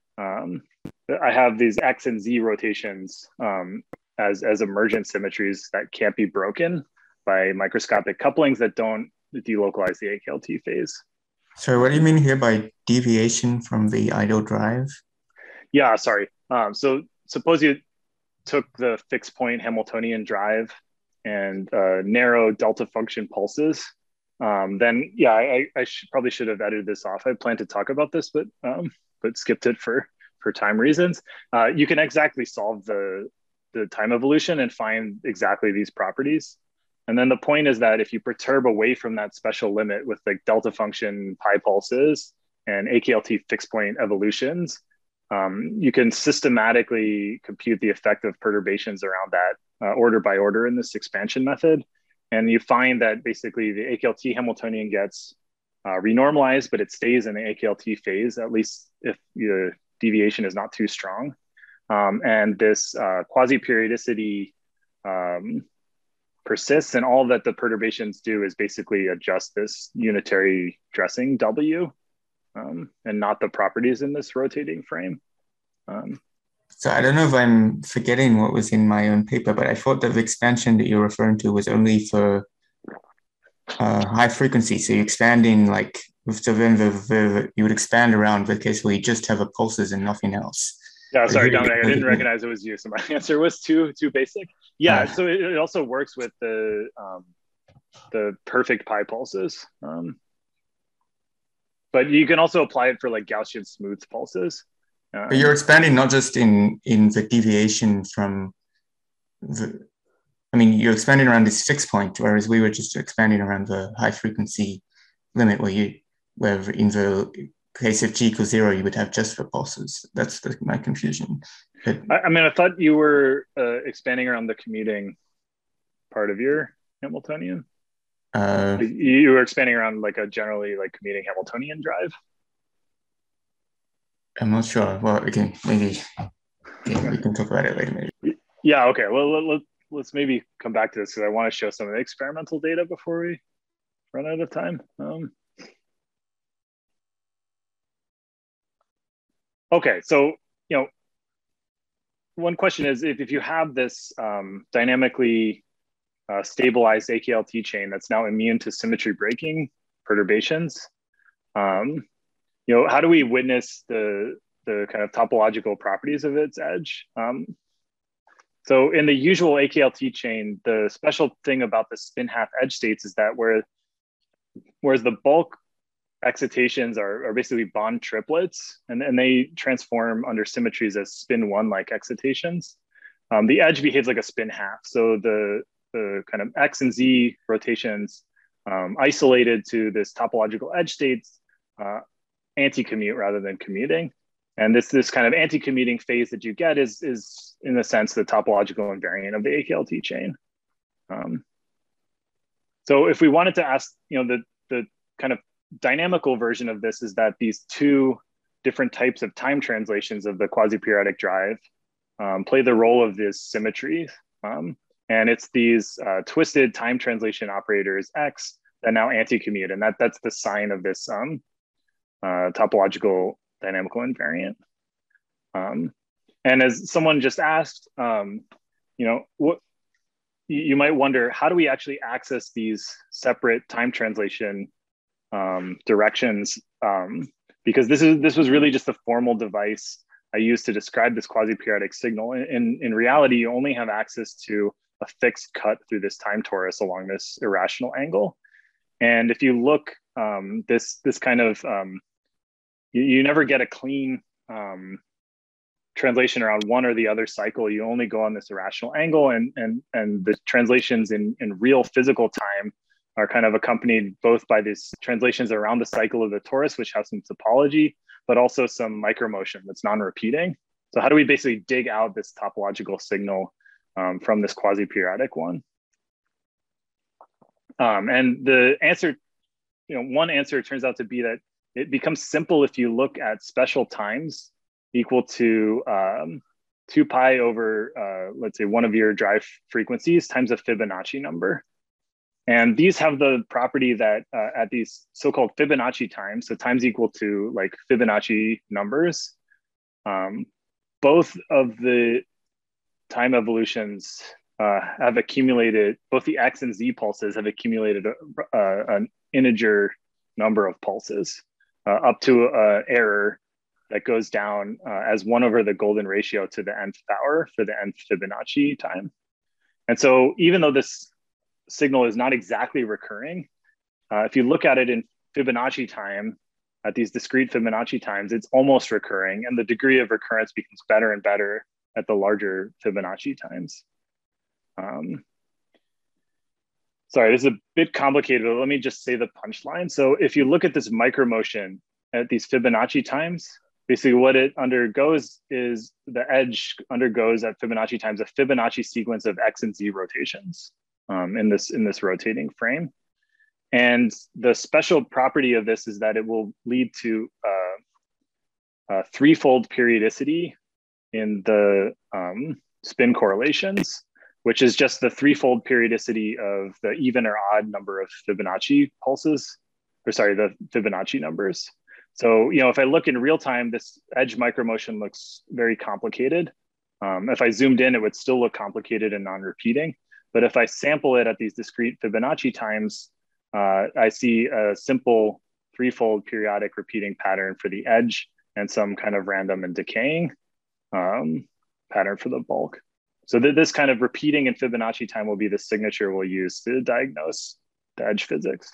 Speaker 1: um, I have these X and Z rotations um, as, as emergent symmetries that can't be broken by microscopic couplings that don't delocalize the A K L T phase.
Speaker 5: So what do you mean here by deviation from the idle drive?
Speaker 1: Yeah, sorry. Um, so suppose you took the fixed point Hamiltonian drive and uh, narrow delta function pulses. Um, then yeah, I, I should, probably should have edited this off. I planned to talk about this, but um, but skipped it for for time reasons. Uh, you can exactly solve the the time evolution and find exactly these properties. And then the point is that if you perturb away from that special limit with like delta function pi pulses and A K L T fixed point evolutions, um, you can systematically compute the effect of perturbations around that uh, order by order in this expansion method. And you find that basically the A K L T Hamiltonian gets uh, renormalized, but it stays in the A K L T phase, at least if the deviation is not too strong. Um, and this uh, quasi-periodicity um, persists, and all that the perturbations do is basically adjust this unitary dressing W um, and not the properties in this rotating frame. Um,
Speaker 5: So I don't know if I'm forgetting what was in my own paper, but I thought that the expansion that you're referring to was only for uh, high frequency. So you're expanding like, so then the, the, you would expand around the case where you just have a pulses and nothing else.
Speaker 1: Yeah,
Speaker 5: But
Speaker 1: sorry,
Speaker 5: here-
Speaker 1: Dominic, I didn't recognize it was you, so my answer was too too basic. Yeah,
Speaker 5: Uh.
Speaker 1: so it, it also works with the um, the perfect pi pulses. Um, but you can also apply it for like Gaussian smooth pulses. Um,
Speaker 5: But you're expanding not just in, in the deviation from the, I mean, you're expanding around this fixed point, whereas we were just expanding around the high frequency limit where you, where in the case of G equals zero, you would have just the pulses. That's the, my confusion. But,
Speaker 1: I, I mean, I thought you were uh, expanding around the commuting part of your Hamiltonian.
Speaker 5: uh,
Speaker 1: Like, you you were expanding around like a generally like commuting Hamiltonian drive.
Speaker 5: I'm not sure. Well, again, maybe yeah, we can talk about it later. Maybe.
Speaker 1: Yeah, okay. Well, let, let, let's maybe come back to this because I want to show some of the experimental data before we run out of time. Um, okay, so, you know, one question is if, if you have this um, dynamically uh, stabilized A K L T chain that's now immune to symmetry breaking perturbations, um, you know, how do we witness the, the kind of topological properties of its edge? Um, so in the usual A K L T chain, the special thing about the spin half edge states is that where, whereas the bulk excitations are, are basically bond triplets, and, and they transform under symmetries as spin one like excitations. Um, the edge behaves like a spin half. So the, the kind of X and Z rotations um, isolated to this topological edge states uh, anti-commute rather than commuting. And this, this kind of anti-commuting phase that you get is, is in a sense, the topological invariant of the A K L T chain. Um, so if we wanted to ask, you know, the, the kind of dynamical version of this is that these two different types of time translations of the quasi-periodic drive um, play the role of this symmetry. Um, and it's these uh, twisted time translation operators X that now anti-commute. And that, that's the sign of this um, uh, topological dynamical invariant. Um, and as someone just asked, um, you know, what you, you might wonder, how do we actually access these separate time translation um, directions? Um, because this is this was really just a formal device I used to describe this quasi-periodic signal. In, in, in reality, you only have access to a fixed cut through this time torus along this irrational angle. And if you look, um, this, this kind of, um, you, you never get a clean um, translation around one or the other cycle. You only go on this irrational angle, and, and, and the translations in, in real physical time are kind of accompanied both by these translations around the cycle of the torus, which have some topology, but also some micromotion that's non-repeating. So how do we basically dig out this topological signal um, from this quasi-periodic one? Um, and the answer, you know, one answer turns out to be that it becomes simple if you look at special times equal to um, two pi over, uh, let's say, one of your drive frequencies times a Fibonacci number. And these have the property that uh, at these so-called Fibonacci times, so times equal to like Fibonacci numbers, um, both of the time evolutions uh, have accumulated, both the X and Z pulses have accumulated a, a, an integer number of pulses. uh, up to an error that goes down uh, as one over the golden ratio to the nth power for the nth Fibonacci time. And so even though this signal is not exactly recurring, uh, if you look at it in Fibonacci time, at these discrete Fibonacci times, it's almost recurring, and the degree of recurrence becomes better and better at the larger Fibonacci times. Um, sorry, this is a bit complicated, but let me just say the punchline. So if you look at this micromotion at these Fibonacci times, basically what it undergoes is the edge undergoes at Fibonacci times a Fibonacci sequence of X and Z rotations um, in, this, in this rotating frame. And the special property of this is that it will lead to uh, a threefold periodicity in the um, spin correlations, which is just the threefold periodicity of the even or odd number of Fibonacci pulses, or sorry, the Fibonacci numbers. So, you know, if I look in real time, this edge micromotion looks very complicated. Um, if I zoomed in, it would still look complicated and non-repeating. But if I sample it at these discrete Fibonacci times, uh, I see a simple threefold periodic repeating pattern for the edge and some kind of random and decaying um, pattern for the bulk. So th this kind of repeating in Fibonacci time will be the signature we'll use to diagnose the edge physics.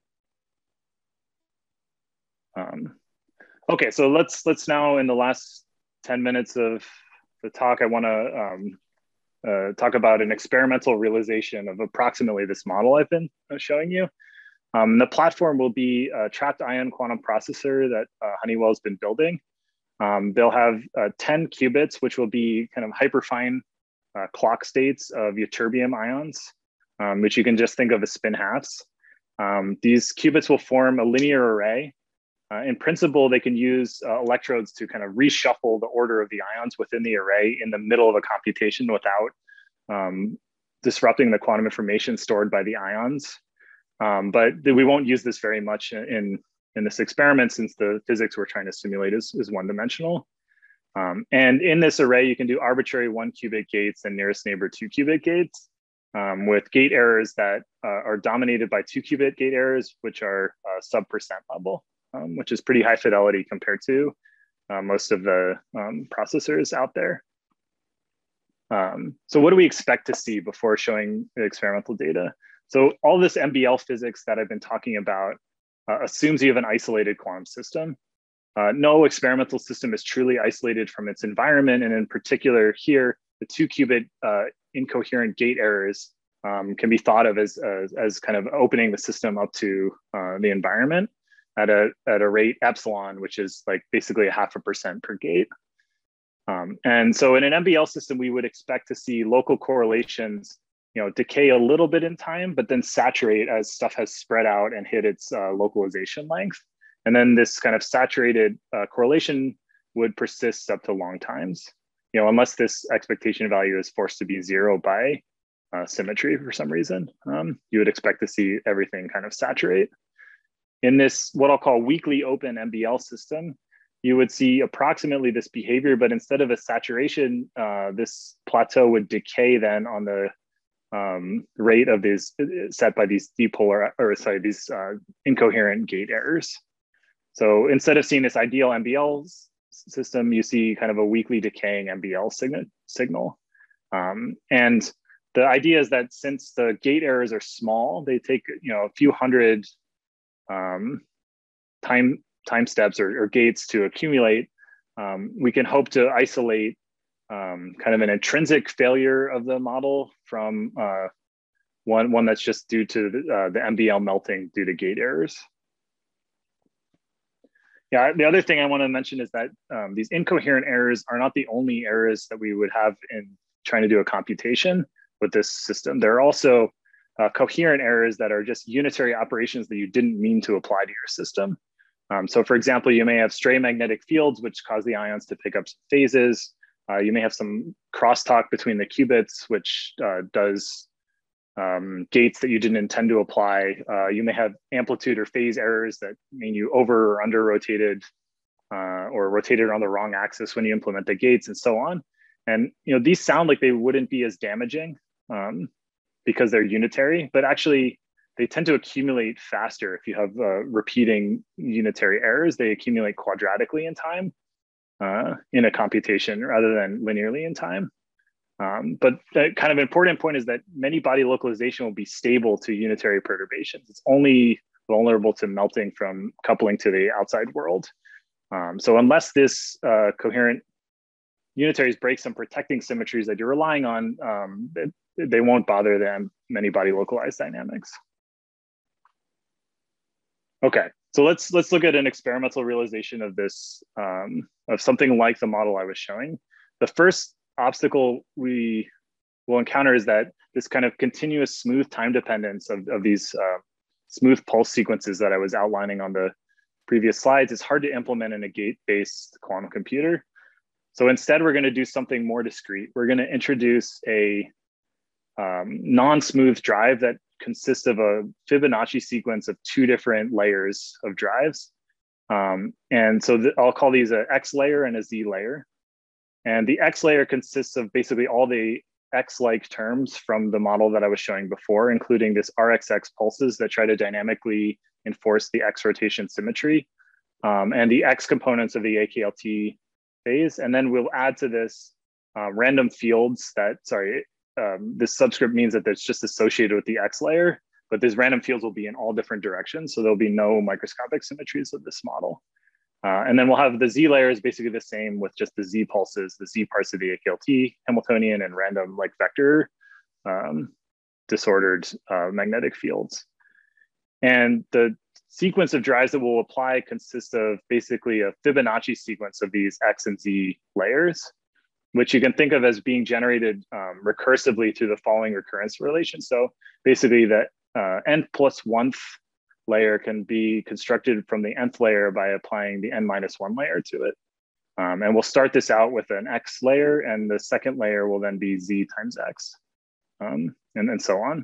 Speaker 1: Um, okay, so let's let's now, in the last ten minutes of the talk, I want to um, uh, talk about an experimental realization of approximately this model I've been showing you. Um, the platform will be a trapped ion quantum processor that uh, Honeywell's been building. Um, they'll have uh, ten qubits, which will be kind of hyperfine uh, clock states of ytterbium ions, um, which you can just think of as spin halves. Um, these qubits will form a linear array. Uh, in principle, they can use uh, electrodes to kind of reshuffle the order of the ions within the array in the middle of a computation without um, disrupting the quantum information stored by the ions. Um, but we won't use this very much in, in this experiment, since the physics we're trying to simulate is, is one-dimensional. Um, and in this array, you can do arbitrary one qubit gates and nearest neighbor two qubit gates um, with gate errors that uh, are dominated by two qubit gate errors, which are uh, sub percent level. Um, which is pretty high fidelity compared to uh, most of the um, processors out there. Um, so what do we expect to see before showing the experimental data? So all this M B L physics that I've been talking about uh, assumes you have an isolated quantum system. Uh, no experimental system is truly isolated from its environment. And in particular here, the two qubit uh, incoherent gate errors um, can be thought of as, as, as kind of opening the system up to uh, the environment at a, at a rate epsilon, which is like basically a half a percent per gate. Um, and so in an M B L system, we would expect to see local correlations, you know, decay a little bit in time, but then saturate as stuff has spread out and hit its uh, localization length. And then this kind of saturated uh, correlation would persist up to long times, you know, unless this expectation value is forced to be zero by uh, symmetry for some reason. Um, you would expect to see everything kind of saturate. In this, what I'll call weakly open M B L system, you would see approximately this behavior, but instead of a saturation, uh, this plateau would decay then on the um, rate of these set by these dipolar, or sorry, these uh, incoherent gate errors. So instead of seeing this ideal M B L system, you see kind of a weakly decaying M B L signal. signal. Um, and the idea is that since the gate errors are small, they take, you know, a few hundred Um, time time steps or, or gates to accumulate, um, we can hope to isolate um, kind of an intrinsic failure of the model from uh, one, one that's just due to the, uh, the M B L melting due to gate errors. Yeah, the other thing I want to mention is that um, these incoherent errors are not the only errors that we would have in trying to do a computation with this system. There are also Uh, coherent errors that are just unitary operations that you didn't mean to apply to your system. Um, so for example, you may have stray magnetic fields which cause the ions to pick up some phases. Uh, you may have some crosstalk between the qubits, which uh, does um, gates that you didn't intend to apply. Uh, you may have amplitude or phase errors that mean you over or under rotated uh, or rotated on the wrong axis when you implement the gates and so on. And you know, these sound like they wouldn't be as damaging. Um, because they're unitary, but actually they tend to accumulate faster. If you have uh, repeating unitary errors, they accumulate quadratically in time uh, in a computation rather than linearly in time. Um, but the kind of important point is that many body localization will be stable to unitary perturbations. It's only vulnerable to melting from coupling to the outside world. Um, so unless this uh, coherent unitaries break some protecting symmetries that you're relying on, um, they, they won't bother the many body localized dynamics. Okay, so let's let's look at an experimental realization of this, um, of something like the model I was showing. The first obstacle we will encounter is that this kind of continuous smooth time dependence of, of these uh, smooth pulse sequences that I was outlining on the previous slides is hard to implement in a gate-based quantum computer. So instead, we're going to do something more discrete. We're going to introduce a um, non-smooth drive that consists of a Fibonacci sequence of two different layers of drives. Um, and so th I'll call these a X layer and a Z layer. And the X layer consists of basically all the X-like terms from the model that I was showing before, including this R X X pulses that try to dynamically enforce the X rotation symmetry, um, and the X components of the A K L T phase. And then we'll add to this uh, random fields that, sorry, um, this subscript means that it's just associated with the X layer, but these random fields will be in all different directions. So there'll be no microscopic symmetries of this model. Uh, and then we'll have the Z layer is basically the same with just the Z pulses, the Z parts of the A K L T, Hamiltonian and random like vector um, disordered uh, magnetic fields. And the sequence of drives that we'll apply consists of basically a Fibonacci sequence of these X and Z layers, which you can think of as being generated um, recursively through the following recurrence relation. So basically that uh, n plus one-th layer can be constructed from the nth layer by applying the n minus one layer to it. Um, and we'll start this out with an X layer, and the second layer will then be Z times X, um, and, and so on.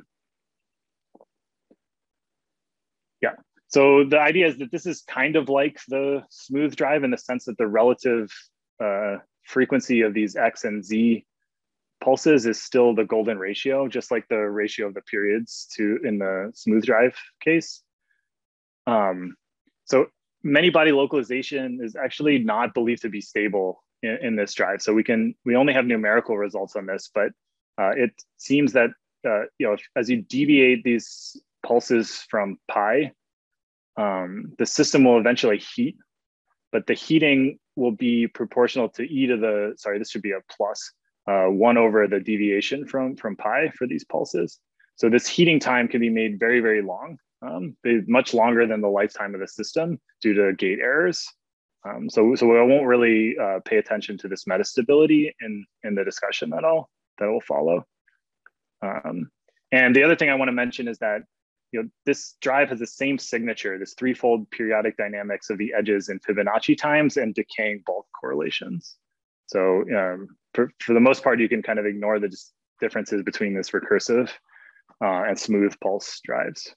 Speaker 1: Yeah, so the idea is that this is kind of like the smooth drive in the sense that the relative uh, frequency of these X and Z pulses is still the golden ratio, just like the ratio of the periods to in the smooth drive case. Um, so many body localization is actually not believed to be stable in, in this drive. So we can, we only have numerical results on this, but uh, it seems that, uh, you know, if, as you deviate these pulses from pi, um, the system will eventually heat, but the heating will be proportional to e to the, sorry, this should be a plus, uh, one over the deviation from, from pi for these pulses. So this heating time can be made very, very long. Um, much longer than the lifetime of the system due to gate errors. Um, so, so I won't really uh, pay attention to this metastability in, in the discussion at all that will follow. Um, and the other thing I want to mention is that you know, this drive has the same signature, this threefold periodic dynamics of the edges in Fibonacci times and decaying bulk correlations. So um, for, for the most part, you can kind of ignore the differences between this recursive uh, and smooth pulse drives.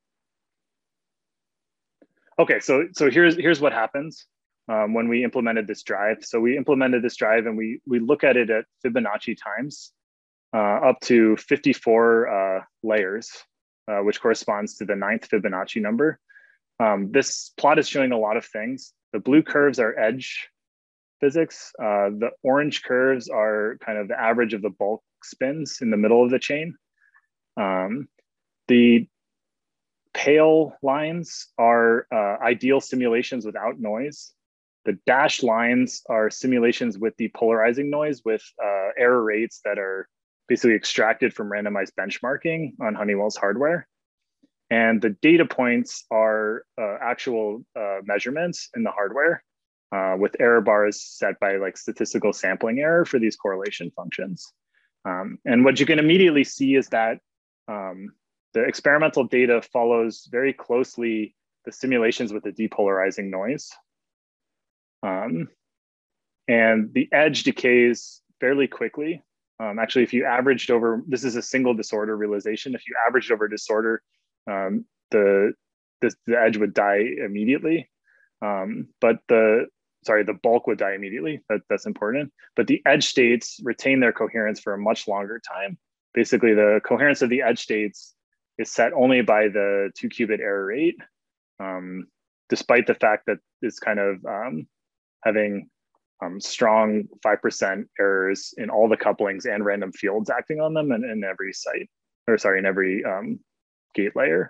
Speaker 1: Okay, so so here's here's what happens um, when we implemented this drive. So we implemented this drive and we we look at it at Fibonacci times uh, up to fifty-four uh, layers, uh, which corresponds to the ninth Fibonacci number. Um, this plot is showing a lot of things. The blue curves are edge physics. Uh, the orange curves are kind of the average of the bulk spins in the middle of the chain. Um, the pale lines are uh, ideal simulations without noise. The dashed lines are simulations with depolarizing noise with uh, error rates that are basically extracted from randomized benchmarking on Honeywell's hardware. And the data points are uh, actual uh, measurements in the hardware uh, with error bars set by like statistical sampling error for these correlation functions. Um, and what you can immediately see is that um, the experimental data follows very closely the simulations with the depolarizing noise. Um, and the edge decays fairly quickly. Um, actually, if you averaged over, this is a single disorder realization. If you averaged over disorder, um, the, the, the edge would die immediately. Um, but the, sorry, the bulk would die immediately. That, that's important. But the edge states retain their coherence for a much longer time. Basically, the coherence of the edge states is set only by the two qubit error rate, um, despite the fact that it's kind of um, having um, strong five percent errors in all the couplings and random fields acting on them in, in every site, or sorry, in every um, gate layer.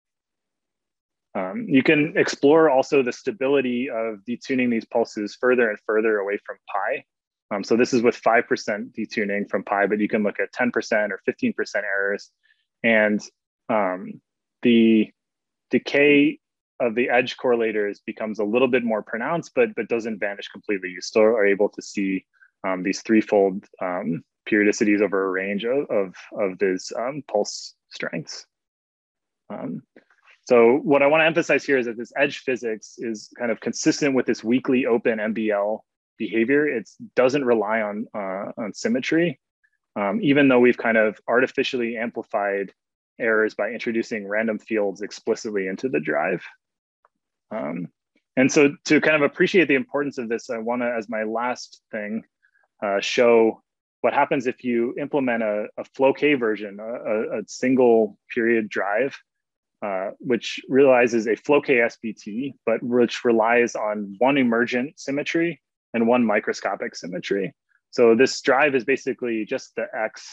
Speaker 1: Um, you can explore also the stability of detuning these pulses further and further away from pi. Um, so this is with five percent detuning from pi, but you can look at ten percent or fifteen percent errors. And um, the decay of the edge correlators becomes a little bit more pronounced, but, but doesn't vanish completely. You still are able to see um, these threefold um, periodicities over a range of, of, of these um, pulse strengths. Um, so what I want to emphasize here is that this edge physics is kind of consistent with this weakly open M B L behavior. It doesn't rely on, uh, on symmetry, um, even though we've kind of artificially amplified errors by introducing random fields explicitly into the drive. Um, and so to kind of appreciate the importance of this, I want to, as my last thing, uh, show what happens if you implement a, a Flow-K version, a, a single period drive, uh, which realizes a Flow-K S B T, but which relies on one emergent symmetry and one microscopic symmetry. So this drive is basically just the X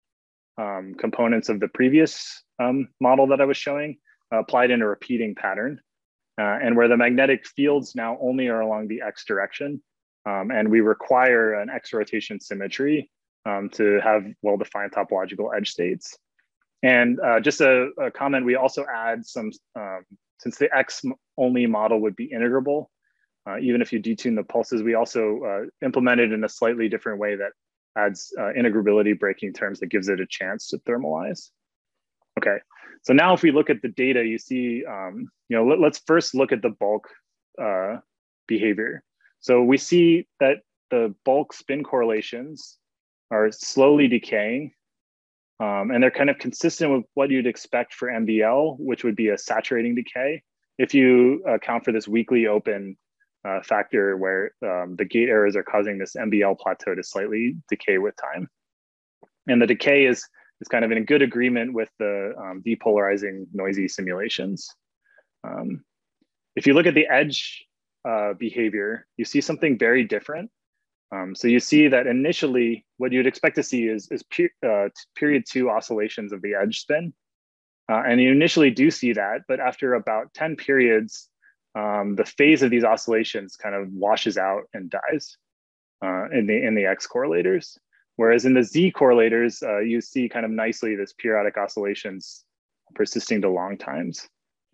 Speaker 1: um, components of the previous um, model that I was showing, uh, applied in a repeating pattern. Uh, and where the magnetic fields now only are along the X direction. Um, and we require an X rotation symmetry um, to have well-defined topological edge states. And uh, just a, a comment, we also add some, um, since the X only model would be integrable, uh, even if you detune the pulses, we also uh, implement it in a slightly different way that adds uh, integrability breaking terms that gives it a chance to thermalize. Okay, so now if we look at the data, you see, um, you know, let, let's first look at the bulk uh, behavior. So we see that the bulk spin correlations are slowly decaying, um, and they're kind of consistent with what you'd expect for M B L, which would be a saturating decay, if you account for this weakly open uh, factor where um, the gate errors are causing this M B L plateau to slightly decay with time. And the decay is It's kind of in a good agreement with the um, depolarizing noisy simulations. Um, if you look at the edge uh, behavior, you see something very different. Um, so you see that initially, what you'd expect to see is, is per, uh, period two oscillations of the edge spin. Uh, and you initially do see that, but after about ten periods, um, the phase of these oscillations kind of washes out and dies uh, in the, in the X correlators. Whereas in the Z correlators, uh, you see kind of nicely this periodic oscillations persisting to long times.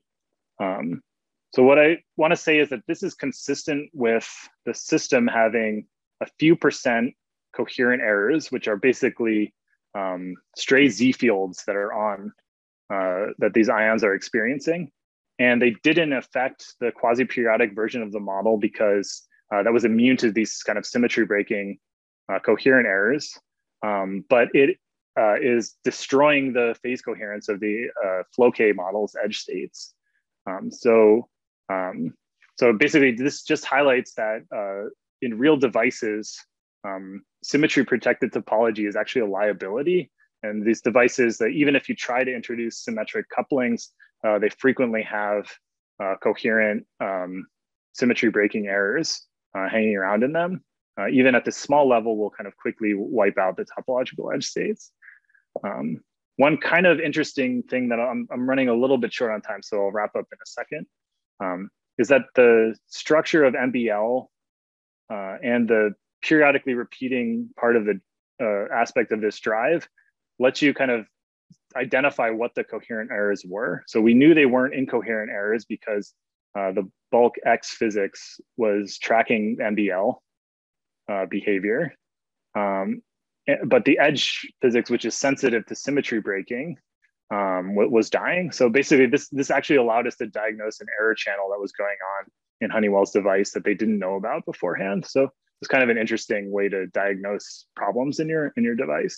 Speaker 1: Um, so what I want to say is that this is consistent with the system having a few percent coherent errors, which are basically um, stray Z fields that are on, uh, that these ions are experiencing. And they didn't affect the quasi-periodic version of the model because uh, that was immune to these kind of symmetry breaking Uh, coherent errors, um, but it uh, is destroying the phase coherence of the uh, Flow-K model's edge states. Um, so, um, so basically, this just highlights that uh, in real devices, um, symmetry protected topology is actually a liability. And these devices, that even if you try to introduce symmetric couplings, uh, they frequently have uh, coherent um, symmetry breaking errors uh, hanging around in them. Uh, even at this small level, will kind of quickly wipe out the topological edge states. Um, one kind of interesting thing that I'm, I'm running a little bit short on time, so I'll wrap up in a second, um, is that the structure of M B L uh, and the periodically repeating part of the uh, aspect of this drive lets you kind of identify what the coherent errors were. So we knew they weren't incoherent errors because uh, the bulk X physics was tracking M B L. Uh, behavior, um, but the edge physics, which is sensitive to symmetry breaking, um, was dying. So basically, this this actually allowed us to diagnose an error channel that was going on in Honeywell's device that they didn't know about beforehand. So it's kind of an interesting way to diagnose problems in your in your device.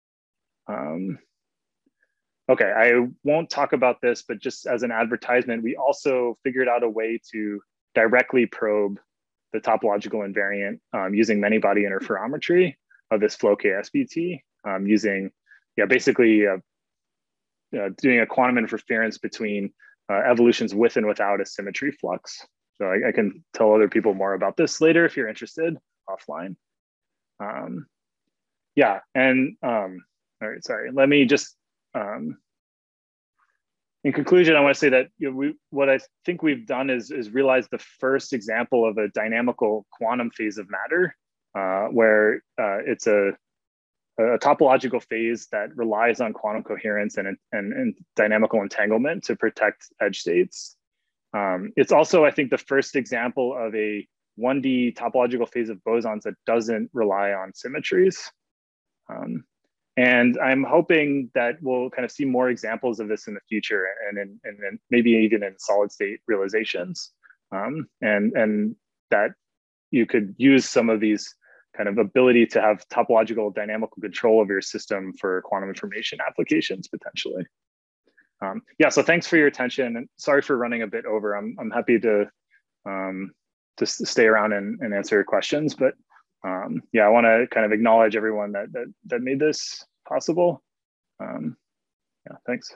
Speaker 1: Um, okay, I won't talk about this, but just as an advertisement, we also figured out a way to directly probe the topological invariant um, using many-body interferometry of this Flow-K S B T, um, using, yeah, basically uh, uh, doing a quantum interference between uh, evolutions with and without a symmetry flux. So I, I can tell other people more about this later if you're interested offline. Um, yeah, and um, all right, sorry, let me just, um, in conclusion, I want to say that you know, we, what I think we've done is, is realize the first example of a dynamical quantum phase of matter, uh, where uh, it's a, a topological phase that relies on quantum coherence and, and, and dynamical entanglement to protect edge states. Um, it's also, I think, the first example of a one D topological phase of bosons that doesn't rely on symmetries. Um, and I'm hoping that we'll kind of see more examples of this in the future, and, and, and, and maybe even in solid state realizations. Um, and, and that you could use some of these kind of ability to have topological dynamical control of your system for quantum information applications potentially. Um, yeah, so thanks for your attention, and sorry for running a bit over. I'm, I'm happy to um, just stay around and, and answer questions, but um, yeah, I want to kind of acknowledge everyone that, that, that made this possible. Um, yeah, thanks.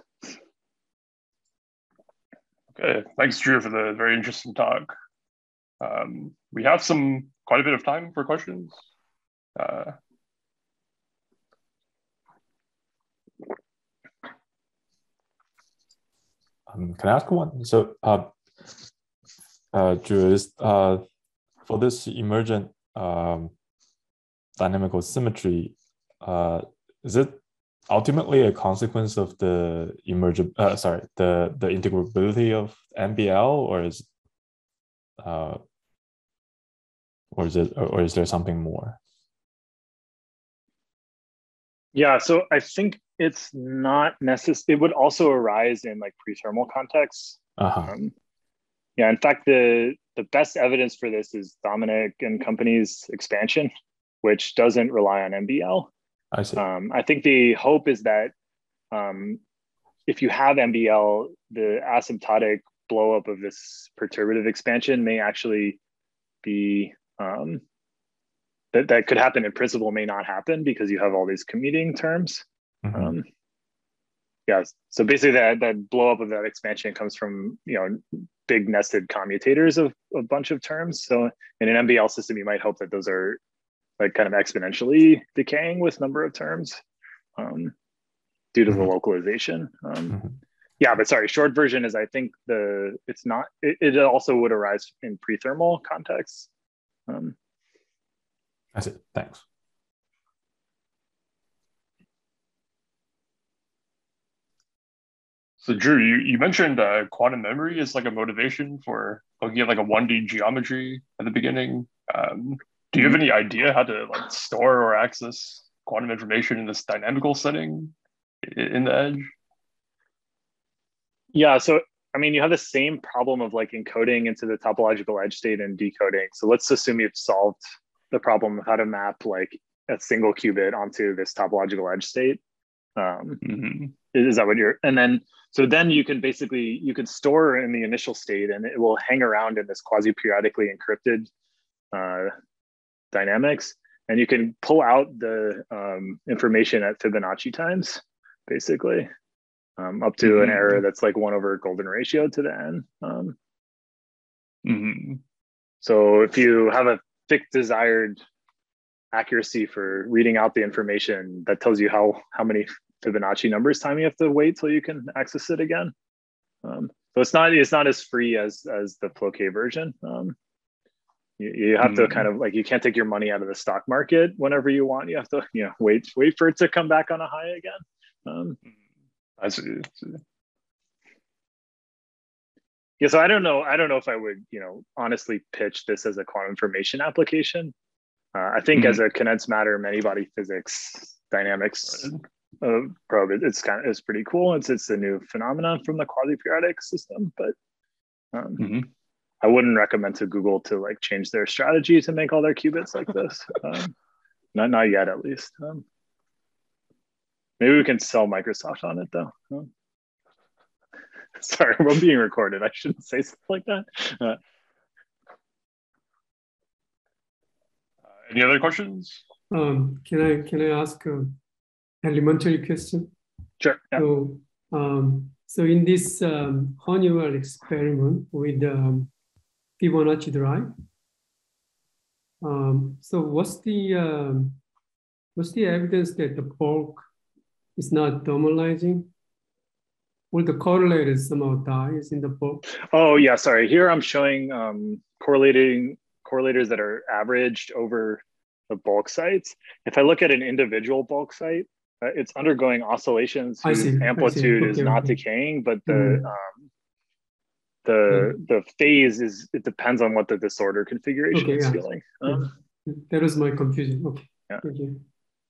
Speaker 6: Okay, thanks, Drew, for the very interesting talk. Um, we have some quite a bit of time for questions. Uh,
Speaker 4: um, can I ask one? So, uh, uh, Drew, is, uh, for this emergent um, dynamical symmetry, uh, is it ultimately a consequence of the emergent, uh, sorry, the the integrability of M B L, or is, uh, or is it, or is there something more?
Speaker 1: Yeah, so I think it's not necessary. It would also arise in like pre-thermal contexts.
Speaker 4: Uh-huh.
Speaker 1: Um, yeah, in fact, the the best evidence for this is Dominic and company's expansion, which doesn't rely on M B L.
Speaker 4: I see.
Speaker 1: Um, I think the hope is that um, if you have M B L, the asymptotic blow up of this perturbative expansion may actually be, um, that, that could happen in principle, may not happen because you have all these commuting terms.
Speaker 4: Mm-hmm. Um,
Speaker 1: yeah, so basically that, that blow up of that expansion comes from, you know, big nested commutators of a bunch of terms. So in an M B L system, you might hope that those are like kind of exponentially decaying with number of terms um, due to mm-hmm. the localization. Um, mm-hmm. Yeah, but sorry, short version is I think the, it's not, it, it also would arise in pre-thermal contexts. Um,
Speaker 4: That's it, thanks.
Speaker 6: So Drew, you, you mentioned uh, quantum memory is like a motivation for looking at like a one D geometry at the beginning. Um, do you have any idea how to like store or access quantum information in this dynamical setting in the edge?
Speaker 1: Yeah, so I mean, you have the same problem of like encoding into the topological edge state and decoding. So let's assume you've solved the problem of how to map like a single qubit onto this topological edge state. Um, mm-hmm. Is that what you're, and then, so then you can basically, you can store in the initial state and it will hang around in this quasi-periodically encrypted uh, dynamics. And you can pull out the um, information at Fibonacci times, basically, um, up to mm-hmm. an error that's like one over golden ratio to the n. Um, mm-hmm. So if you have a fixed desired accuracy for reading out the information, that tells you how, how many Fibonacci numbers time you have to wait till you can access it again. Um, so it's not it's not as free as as the Floquet version. Um, you, you have mm-hmm. to kind of like, you can't take your money out of the stock market whenever you want. You have to, you know, wait wait for it to come back on a high again. Um,
Speaker 6: I see.
Speaker 1: Yeah, so I don't know. I don't know if I would, you know, honestly pitch this as a quantum information application. Uh, I think mm-hmm. as a condensed matter, many body physics dynamics uh, probe, it, it's kind of it's pretty cool. It's it's a new phenomenon from the quasi-periodic system, but um, mm-hmm. I wouldn't recommend to Google to like change their strategy to make all their qubits like this. Um, not not yet, at least. Um, maybe we can sell Microsoft on it though. Um, sorry, we're being recorded. I shouldn't say stuff like that. Uh,
Speaker 6: Any other questions?
Speaker 7: Um, can I can I ask an elementary question?
Speaker 1: Sure. Yeah.
Speaker 7: So Um, so in this um, Honeywell experiment with um, Fibonacci drive, um, so what's the um, what's the evidence that the bulk is not thermalizing? Will the correlators somehow dies in the bulk?
Speaker 1: Oh yeah, sorry. Here I'm showing um, correlating correlators that are averaged over the bulk sites. If I look at an individual bulk site, uh, it's undergoing oscillations whose amplitude
Speaker 7: Okay,
Speaker 1: is not
Speaker 7: okay.
Speaker 1: decaying, but the
Speaker 7: Mm.
Speaker 1: um, the mm. the phase is, it depends on what the disorder configuration
Speaker 7: okay,
Speaker 1: is
Speaker 7: yeah.
Speaker 1: feeling. Um,
Speaker 7: yeah. That was my confusion. Okay.
Speaker 1: Yeah.
Speaker 7: Thank you.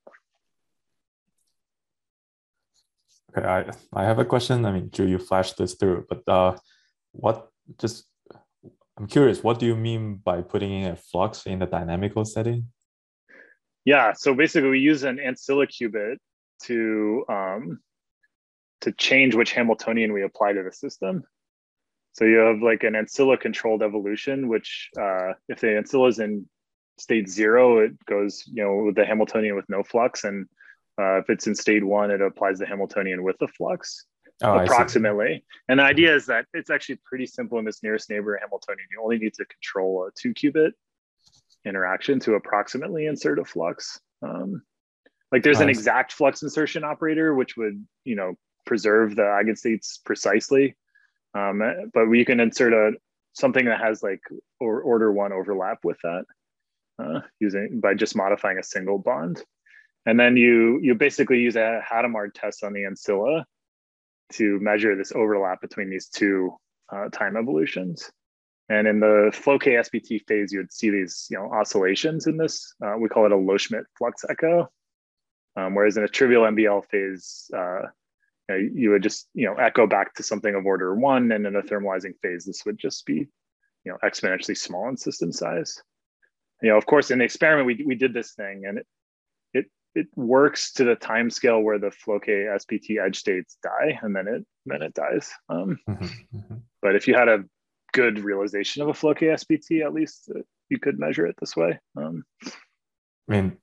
Speaker 4: Okay, I, I have a question. I mean, Drew, you flashed this through, but uh, what just, I'm curious, what do you mean by putting in a flux in the dynamical setting?
Speaker 1: Yeah, so basically we use an ancilla qubit to, um, to change which Hamiltonian we apply to the system. So you have like an ancilla controlled evolution, which uh, if the ancilla is in state zero, it goes, you know, with the Hamiltonian with no flux. And uh, if it's in state one, it applies the Hamiltonian with the flux, oh, approximately. And the idea is that it's actually pretty simple in this nearest neighbor Hamiltonian. You only need to control a two qubit interaction to approximately insert a flux. Um, like there's an exact flux insertion operator, which would, you know, preserve the eigenstates precisely. Um, but we can insert a something that has like or order one overlap with that uh, using by just modifying a single bond. And then you you basically use a Hadamard test on the ancilla to measure this overlap between these two uh, time evolutions. And in the Flow-K S B T phase, you would see these, you know, oscillations in this. Uh, we call it a Low-Schmidt flux echo. Um, whereas in a trivial M B L phase, uh, you know, you would just, you know, echo back to something of order one, and in a thermalizing phase, this would just be, you know, exponentially small in system size. You know, of course, in the experiment, we we did this thing, and it it it works to the time scale where the Flow-K S B T edge states die, and then it then it dies. Um, mm-hmm, mm-hmm. But if you had a good realization of a Flow-K S B T, at least uh, you could measure it this way. Um,
Speaker 4: I mean,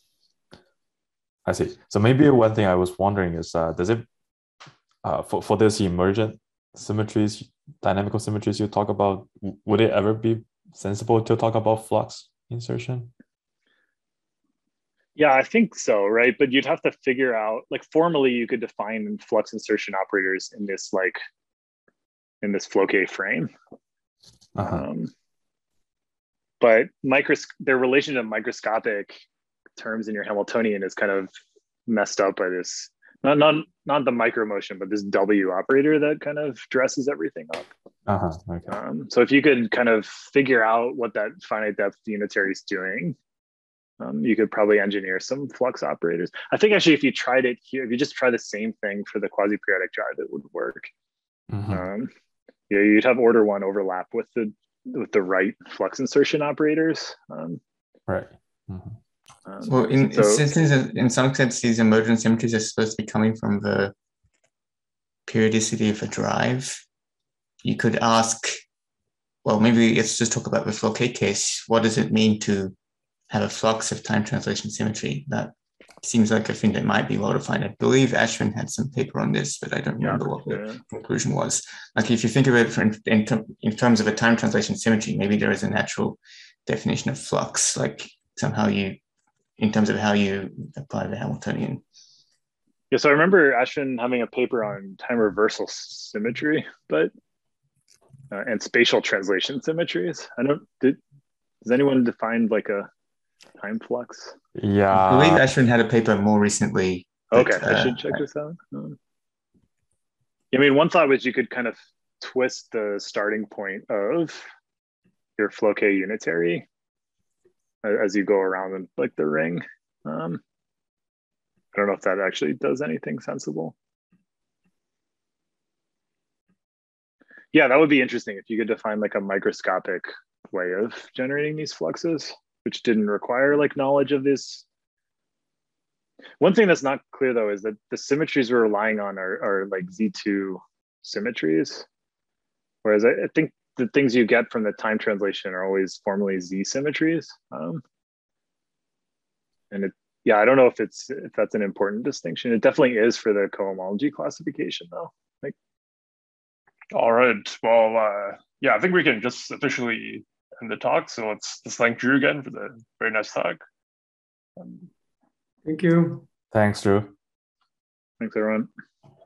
Speaker 4: I see. So maybe one thing I was wondering is, uh, does it uh, for for this emergent symmetries, dynamical symmetries you talk about, would it ever be sensible to talk about flux insertion?
Speaker 1: Yeah, I think so, right? But you'd have to figure out, like formally, you could define flux insertion operators in this like in this Flow-K frame. Uh-huh. Um, but micros their relation to microscopic terms in your Hamiltonian is kind of messed up by this, not not not the micro motion, but this W operator that kind of dresses everything up.
Speaker 4: Uh-huh. Okay.
Speaker 1: Um, so if you could kind of figure out what that finite depth unitary is doing, um, you could probably engineer some flux operators. I think actually, if you tried it here, if you just try the same thing for the quasi-periodic drive, it would work. Mm-hmm. Um, yeah, you'd have order one overlap with the with the right flux insertion operators. Um,
Speaker 4: right. Mm-hmm.
Speaker 5: Um, well, in, so, since in some sense these emergent symmetries are supposed to be coming from the periodicity of a drive, you could ask, well, maybe let's just talk about the Flow-K case. What does it mean to have a flux of time translation symmetry? That seems like a thing that might be well defined. I believe Ashwin had some paper on this, but I don't remember yeah, what the yeah. conclusion was. Like if you think of it in, in, in terms of a time translation symmetry, maybe there is a natural definition of flux, like somehow you, in terms of how you apply the Hamiltonian.
Speaker 1: Yeah, so I remember Ashwin having a paper on time reversal symmetry, but uh, and spatial translation symmetries. I don't, did, does anyone define like a time flux?
Speaker 4: Yeah.
Speaker 5: I believe Ashwin had a paper more recently.
Speaker 1: Okay, but, I should check uh, this out. Um, I mean, one thought was you could kind of twist the starting point of your Flow-K unitary as you go around in like the ring. Um, I don't know if that actually does anything sensible. Yeah, that would be interesting if you could define like a microscopic way of generating these fluxes, which didn't require like knowledge of this. One thing that's not clear though is that the symmetries we're relying on are, are like Z two symmetries. Whereas I, I think the things you get from the time translation are always formally Z symmetries. Um, and it yeah, I don't know if it's if that's an important distinction. It definitely is for the cohomology classification, though. Like,
Speaker 6: all right. Well, uh, yeah, I think we can just officially end the talk. So let's just thank Drew again for the very nice talk. Um,
Speaker 7: Thank you.
Speaker 4: Thanks, Drew.
Speaker 1: Thanks, everyone.